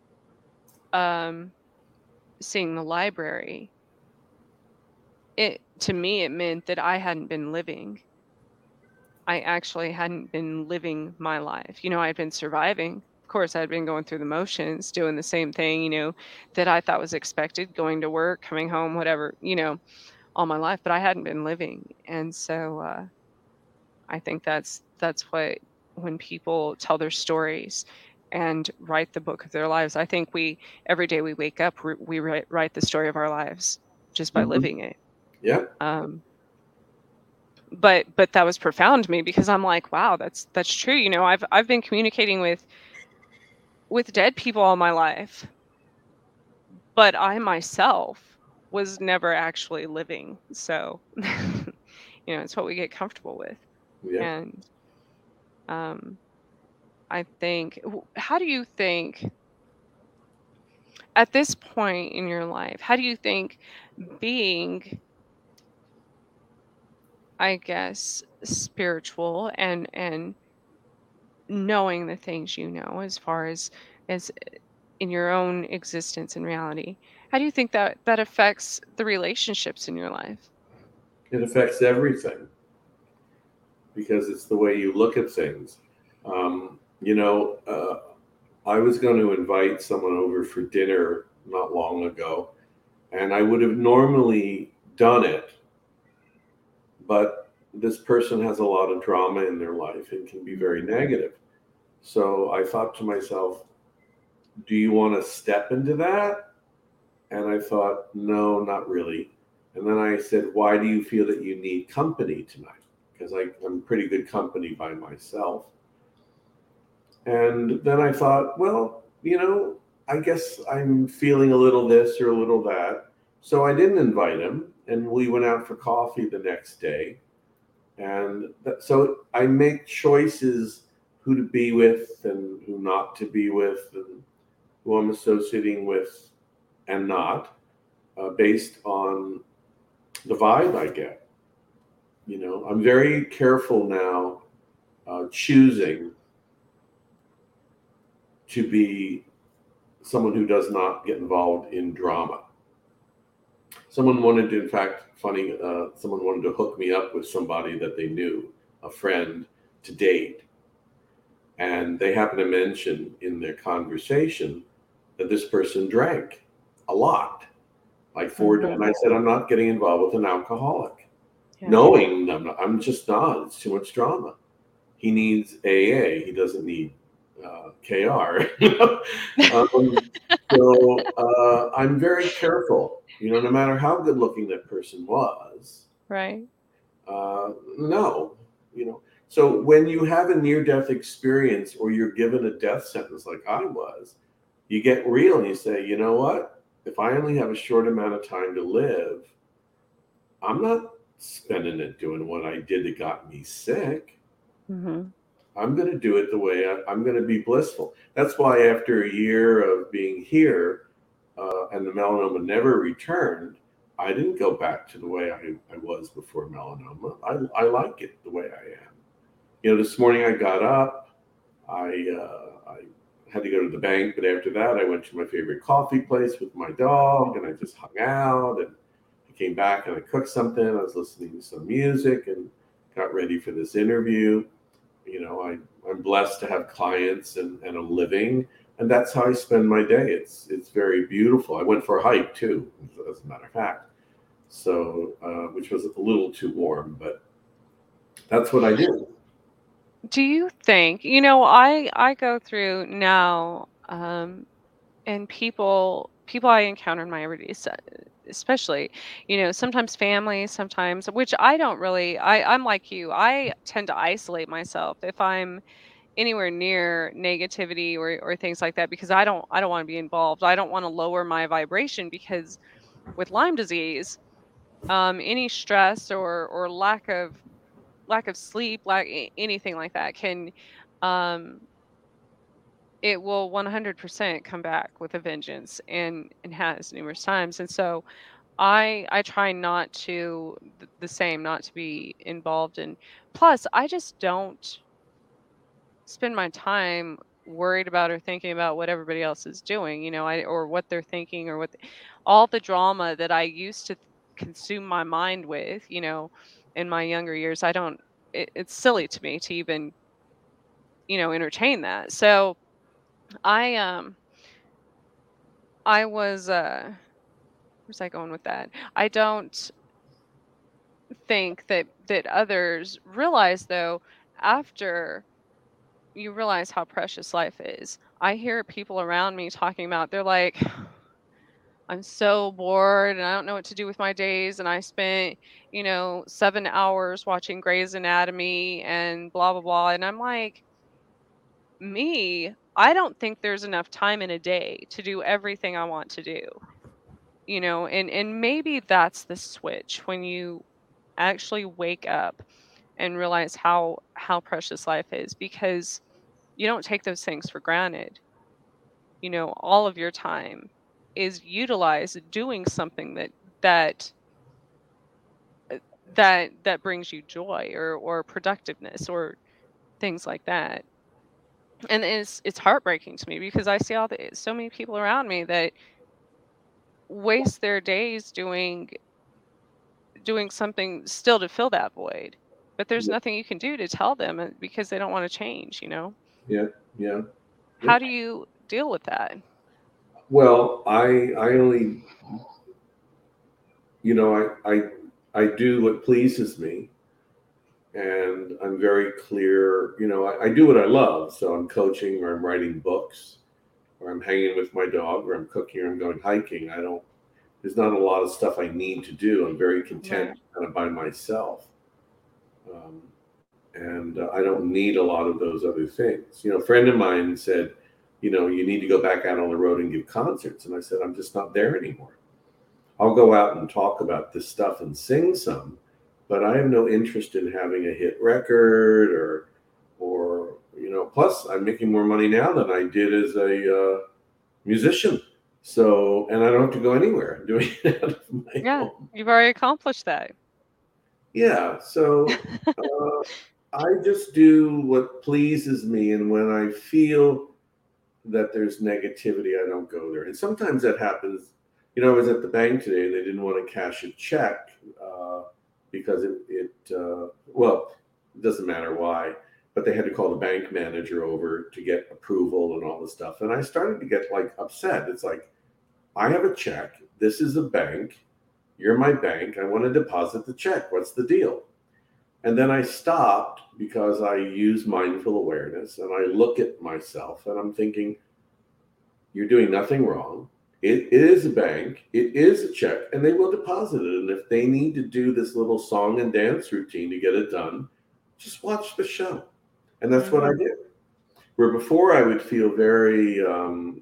um seeing the library, it to me it meant that I hadn't been living. I actually hadn't been living my life. You know, I'd been surviving. Of course, I'd been going through the motions, doing the same thing, you know, that I thought was expected, going to work, coming home, whatever, you know, all my life, but I hadn't been living. And so uh, I think that's that's what when people tell their stories and write the book of their lives, I think we every day we wake up, we, we write, write the story of our lives just by mhm. living it. Yeah. Um, but but that was profound to me because I'm like, wow, that's that's true. You know, I've I've been communicating with with dead people all my life, but I myself was never actually living. So, you know, it's what we get comfortable with. Yeah. And um I think w- how do you think at this point in your life, how do you think being, I guess, spiritual and and knowing the things you know as far as as in your own existence and reality, how do you think that that affects the relationships in your life? It affects everything because it's the way you look at things. Um, you know, uh, I was going to invite someone over for dinner not long ago, and I would have normally done it, but this person has a lot of drama in their life and can be very negative. So I thought to myself, do you want to step into that? And I thought, no, not really. And then I said, why do you feel that you need company tonight? Because I'm pretty good company by myself. And then I thought, well, you know, I guess I'm feeling a little this or a little that. So I didn't invite him. And we went out for coffee the next day. And that, so I make choices who to be with and who not to be with. And who I'm associating with and not, uh, based on the vibe I get. You know, I'm very careful now, uh, choosing to be someone who does not get involved in drama. Someone wanted to, in fact, funny, uh, someone wanted to hook me up with somebody that they knew, a friend, to date. And they happened to mention in their conversation that this person drank a lot, like four. Mhm. And I said, I'm not getting involved with an alcoholic, Yeah. knowing I'm, not, I'm just not. It's too much drama. He needs A A. He doesn't need uh, K R. You know? um, so uh, I'm very careful. You know, no matter how good looking that person was. Right. Uh, no, you know. So when you have a near death experience or you're given a death sentence like I was, you get real and you say, you know what? If I only have a short amount of time to live, I'm not spending it doing what I did that got me sick. Mm-hmm. I'm going to do it the way I, I'm going to be blissful. That's why after a year of being here uh, and the melanoma never returned, I didn't go back to the way I, I was before melanoma. I, I like it the way I am. You know, this morning I got up, I, uh, I had to go to the bank, but after that I went to my favorite coffee place with my dog and I just hung out, and I came back and I cooked something. I was listening to some music and got ready for this interview. You know, I, I'm blessed to have clients and, and a living, and that's how I spend my day. It's it's very beautiful. I went for a hike too, as a matter of fact. So, uh, which was a little too warm, but that's what I do. Do you think, you know, I I go through now, um, and people people I encounter in my everyday, se- especially, you know, sometimes family, sometimes, which I don't really. I I'm like you. I tend to isolate myself if I'm anywhere near negativity or or things like that, because I don't I don't want to be involved. I don't want to lower my vibration, because with Lyme disease, um, any stress or or lack of lack of sleep, lack a- anything like that can, um it will one hundred percent come back with a vengeance, and and has numerous times. And so I I try not to, th- the same, not to be involved in. Plus, I just don't spend my time worried about or thinking about what everybody else is doing, you know, I or what they're thinking, or what the, all the drama that I used to consume my mind with, you know, in my younger years. I don't. It, it's silly to me to even, you know, entertain that. So I um I was uh where's I going with that? I don't think that that others realize, though, after you realize how precious life is. I hear people around me talking about, they're like, I'm so bored and I don't know what to do with my days. And I spent, you know, seven hours watching Grey's Anatomy and blah, blah, blah. And I'm like, me, I don't think there's enough time in a day to do everything I want to do, you know, and, and maybe that's the switch when you actually wake up and realize how how precious life is, because you don't take those things for granted. You know, all of your time is utilized doing something that that uh, that that brings you joy, or or productiveness, or things like that. And it's it's heartbreaking to me, because I see all the so many people around me that waste their days doing doing something still to fill that void. But there's nothing you can do to tell them, uh, because they don't want to change, you know? Yeah, yeah. Yeah. How do you deal with that? Well, I I only, you know, I I I do what pleases me, and I'm very clear. You know, I, I do what I love. So I'm coaching, or I'm writing books, or I'm hanging with my dog, or I'm cooking, or I'm going hiking. I don't. There's not a lot of stuff I need to do. I'm very content Right. kind of by myself, um, and uh, I don't need a lot of those other things. You know, a friend of mine said, you know, you need to go back out on the road and give concerts, and I said, I'm just not there anymore. I'll go out and talk about this stuff and sing some, but I have no interest in having a hit record, or, or you know. Plus, I'm making more money now than I did as a uh, musician. So, and I don't have to go anywhere. I'm doing it out of my Yeah, home. you've already accomplished that. Yeah. So uh, I just do what pleases me. And when I feel that there's negativity, I don't go there. And sometimes that happens. You know, I was at the bank today and they didn't want to cash a check uh, because it, it uh, well, it doesn't matter why, but they had to call the bank manager over to get approval and all this stuff. And I started to get like upset. It's like, I have a check. This is a bank. You're my bank. I want to deposit the check. What's the deal? And then I stopped because I use mindful awareness and I look at myself and I'm thinking, you're doing nothing wrong. It, it is a bank, it is a check, and they will deposit it. And if they need to do this little song and dance routine to get it done, just watch the show. And that's what I Mhm. did. Where before I would feel very um,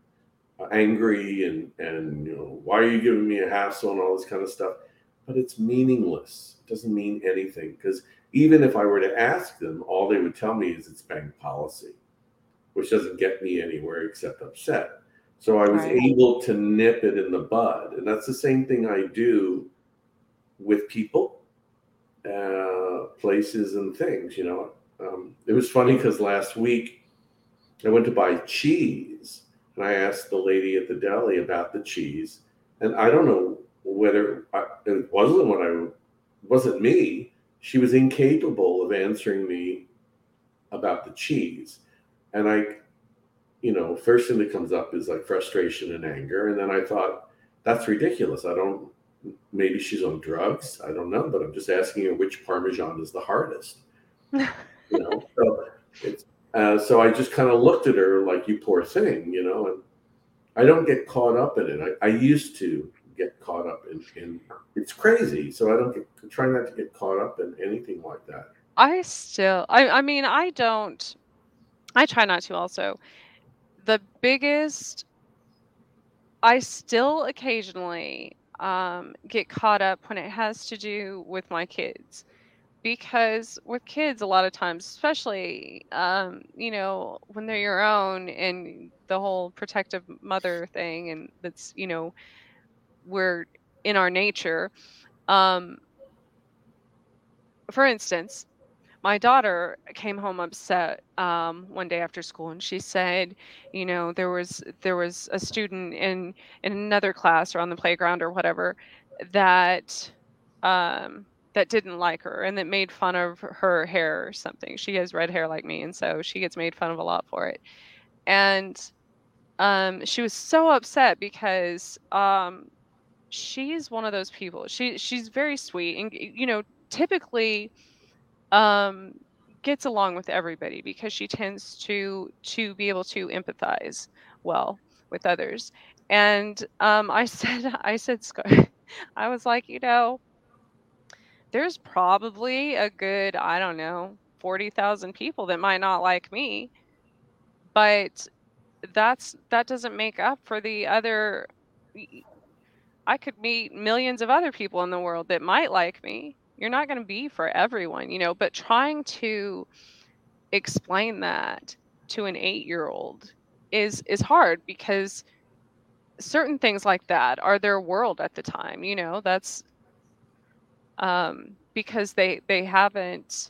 angry and, and, you know, why are you giving me a hassle and all this kind of stuff? But it's meaningless. It doesn't mean anything. Because even if I were to ask them, all they would tell me is it's bank policy, which doesn't get me anywhere except upset. So I was Right. able to nip it in the bud. And that's the same thing I do with people, uh, places, and things. You know, um, it was funny because last week I went to buy cheese and I asked the lady at the deli about the cheese. And I don't know whether I, it wasn't what I wasn't me. She was incapable of answering me about the cheese. And I you know, first thing that comes up is like frustration and anger. And then I thought, that's ridiculous. I don't, maybe she's on drugs. I don't know, but I'm just asking her which Parmesan is the hardest, you know? So it's, uh, so I just kind of looked at her like, you poor thing, you know, and I don't get caught up in it. I, I used to get caught up in, in, it's crazy. So I don't get, try not to get caught up in anything like that. I still I I mean, I don't I try not to also. The biggest I still occasionally um get caught up when it has to do with my kids. Because with kids a lot of times, especially um, you know, when they're your own and the whole protective mother thing and that's, you know, we're in our nature. Um, for instance, my daughter came home upset um, one day after school, and she said, you know, there was there was a student in in another class or on the playground or whatever that um, that didn't like her and that made fun of her hair or something. She has red hair like me, and so she gets made fun of a lot for it. And um, she was so upset because um, she's one of those people. She she's very sweet, and you know, typically um gets along with everybody because she tends to to be able to empathize well with others. And um I said I said Scar- I was like, you know, there's probably a good, I don't know, forty thousand people that might not like me, but that's that doesn't make up for the other y- y- I could meet millions of other people in the world that might like me. You're not going to be for everyone, you know, but trying to explain that to an eight-year-old is is hard because certain things like that are their world at the time, you know? That's um because they they haven't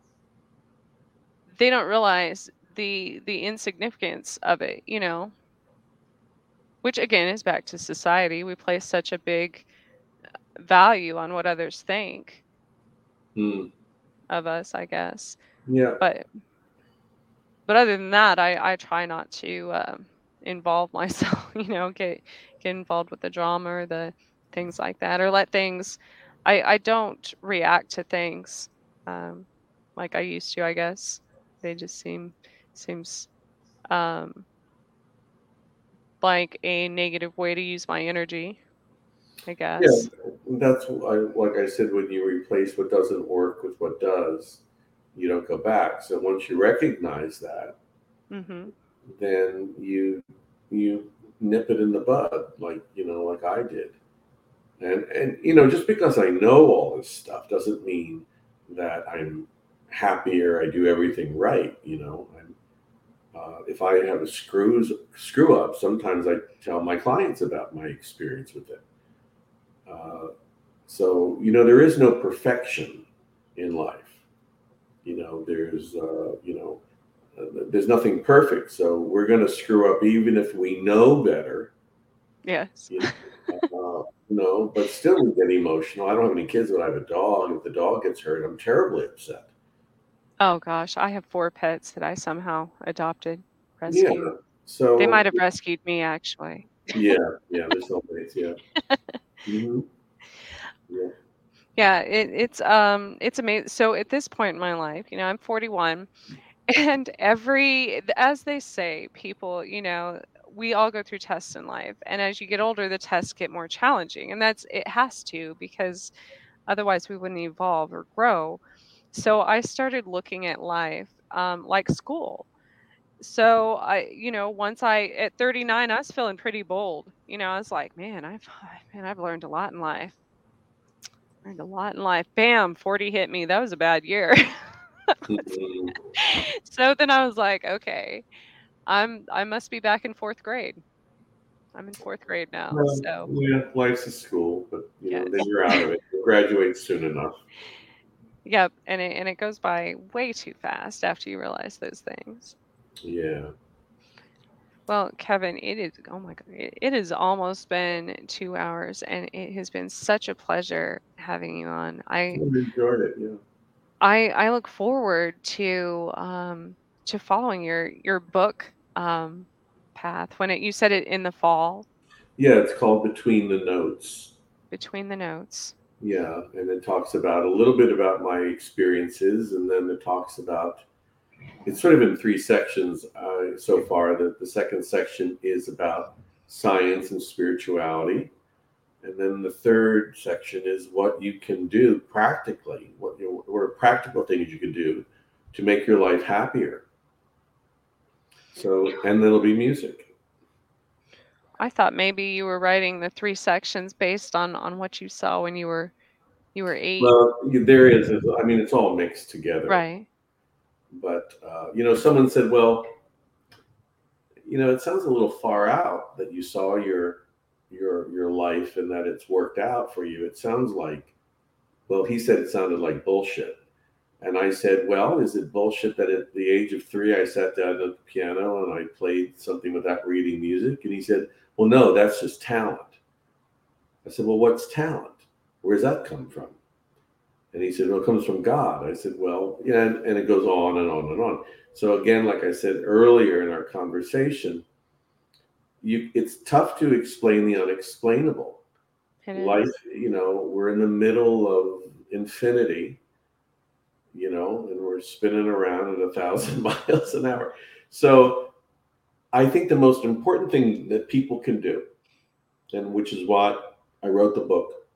they don't realize the the insignificance of it, you know? Which again is back to society. We place such a big value on what others think Hmm. of us, I guess. Yeah. But but other than that, I I try not to um, involve myself. You know, get get involved with the drama or the things like that, or let things. I I don't react to things um, like I used to. I guess they just seem seems um, like a negative way to use my energy. I Yeah, guess. that's I, like I said, when you replace what doesn't work with what does, you don't go back. So once you recognize that, Mhm. then you you nip it in the bud, like you know, like I did. And and you know, just because I know all this stuff doesn't mean that I'm happy or I do everything right. You know, I'm Uh, if I have a screws screw up, sometimes I tell my clients about my experience with it. Uh, so you know, there is no perfection in life. You know, there's uh, you know, uh, there's nothing perfect. So we're going to screw up, even if we know better. Yes. You know, uh, you know, but still we get emotional. I don't have any kids, but I have a dog. If the dog gets hurt, I'm terribly upset. Oh gosh, I have four pets that I somehow adopted, Yeah. rescued. They So might have rescued me actually. yeah, yeah. There's no ways. Yeah. hmm Yeah. Yeah, it, it's um it's amazing. So at this point in my life, you know, I'm forty-one, and every as they say, people, you know, we all go through tests in life, and as you get older, the tests get more challenging, and that's it has to because otherwise we wouldn't evolve or grow. So I started looking at life um, like school. So I, you know, once I at thirty-nine, I was feeling pretty bold. You know, I was like, man, I've man, I've learned a lot in life. Learned a lot in life. Bam, forty hit me. That was a bad year. Mhm. So then I was like, okay, I'm I must be back in fourth grade. I'm in fourth grade now. Well, So yeah, life's a school, but you know, then yes. you're out of it. You'll graduate soon enough. Yep. And it and it goes by way too fast after you realize those things. Yeah. Well, Kevin, it is, oh my God, it, it has almost been two hours and it has been such a pleasure having you on. I I enjoyed it. Yeah. I I look forward to um to following your your book um path when it you said it in the fall Yeah, it's called Between the Notes. between the notes. Yeah, and it talks about a little bit about my experiences, and then it talks about it's sort of in three sections uh, so far. The, the second section is about science and spirituality. And then the third section is what you can do practically, what, you know, what are practical things you can do to make your life happier. So, and then it'll be music. I thought maybe you were writing the three sections based on on what you saw when you were you were eight. Well, there is, I mean, it's all mixed together. Right. But, uh, you know, someone said, well, you know, it sounds a little far out that you saw your your your life and that it's worked out for you. It sounds like, well, he said it sounded like bullshit. And I said, well, is it bullshit that at the age of three I sat down at the piano and I played something without reading music? And he said, well, no, that's just talent. I said, well, what's talent? Where does that come from? And he said, well, it comes from God. I said, well, yeah, and, and it goes on and on and on. So again, like I said earlier in our conversation, you it's tough to explain the unexplainable. It Life, is. you know, we're in the middle of infinity, you know, and we're spinning around at a thousand miles an hour. So I think the most important thing that people can do, and which is what I wrote the book,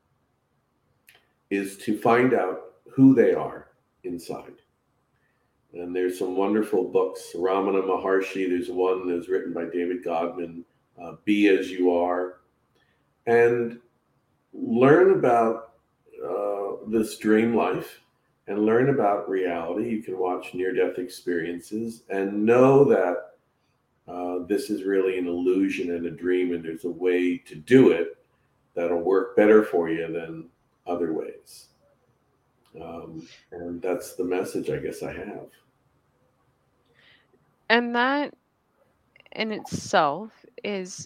is to find out who they are inside. And there's some wonderful books. Ramana Maharshi, there's one that's written by David Godman, uh, Be As You Are, and learn about uh, this dream life and learn about reality. You can watch near death experiences and know that uh, this is really an illusion and a dream, and there's a way to do it that'll work better for you than other ways. Um, and that's the message I guess I have. And that in itself is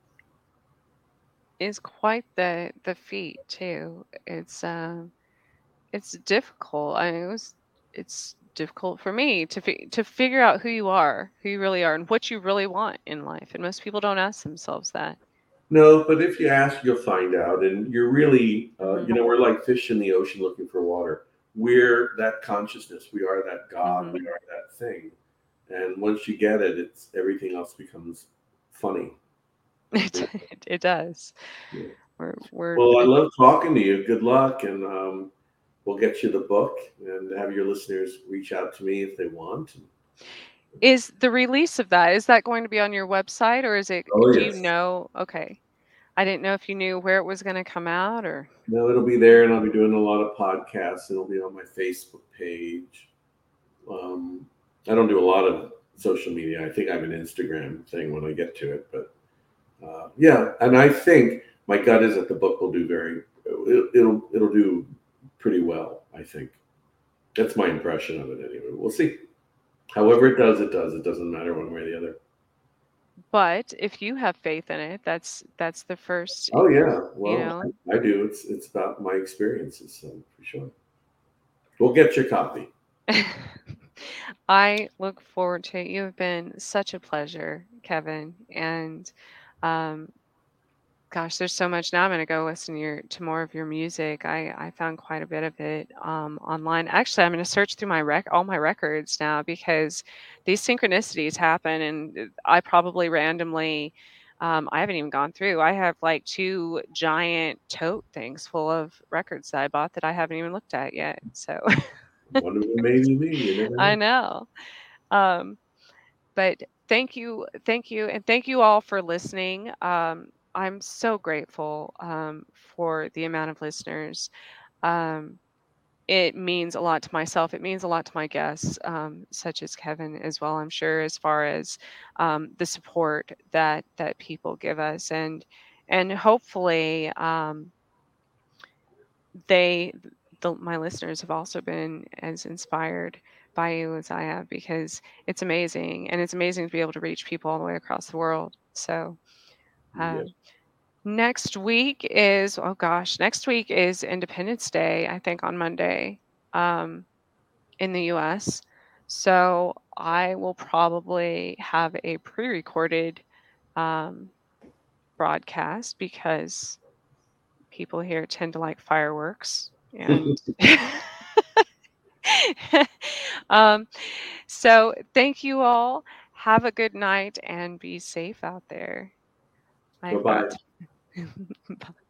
is quite the the feat too. It's um it's difficult. I mean, it was it's difficult for me to fi- to figure out who you are, who you really are, and what you really want in life. And most people don't ask themselves that. No, but if you ask, you'll find out. And you're really, uh, Hmm. you know, we're like fish in the ocean looking for water. We're that consciousness. We are that God. We Hmm. are that thing. And once you get it, it's everything else becomes funny. It, Yeah. it it does. Yeah. We're we're Well, I it, love talking to you. Good luck, and um, we'll get you the book and have your listeners reach out to me if they want. is the release of that, is that going to be on your website or is it, Oh do you yes, know? Okay. I didn't know if you knew where it was going to come out or. no, it'll be there, and I'll be doing a lot of podcasts. It'll be on my Facebook page. Um, I don't do a lot of social media. I think I have an Instagram thing when I get to it, but uh, yeah. And I think my gut is that the book will do very. It, it'll it'll do pretty well. I think that's my impression of it. Anyway, we'll see. However it does, it does. It doesn't matter one way or the other. But if you have faith in it, that's that's the first, Oh yeah, you well, know. I, I do. It's it's about my experiences, so for sure. We'll get your copy. I look forward to it. You have been such a pleasure, Kevin. And um, gosh, there's so much. Now I'm going to go listen to, your, to more of your music. I, I found quite a bit of it um, online. Actually, I'm going to search through my rec all my records now because these synchronicities happen, and uh, I probably randomly. Um, I haven't even gone through. I have like two giant tote things full of records that I bought that I haven't even looked at yet. So One of them may be me. You never I know. know. Um, but thank you, thank you, and thank you all for listening. Um, I'm so grateful um, for the amount of listeners. Um, it means a lot to myself. It means a lot to my guests, um, such as Kevin as well. I'm sure, as far as um, the support that that people give us, and and hopefully um, they, the, my listeners, have also been as inspired by you as I have, because it's amazing, and it's amazing to be able to reach people all the way across the world. So Yeah. um, next week is, oh gosh, next week is Independence Day, I think, on Monday um, in the U S. So I will probably have a pre-recorded um, broadcast, because people here tend to like fireworks. And um, so thank you all. Have a good night and be safe out there. Bye I've got bye. to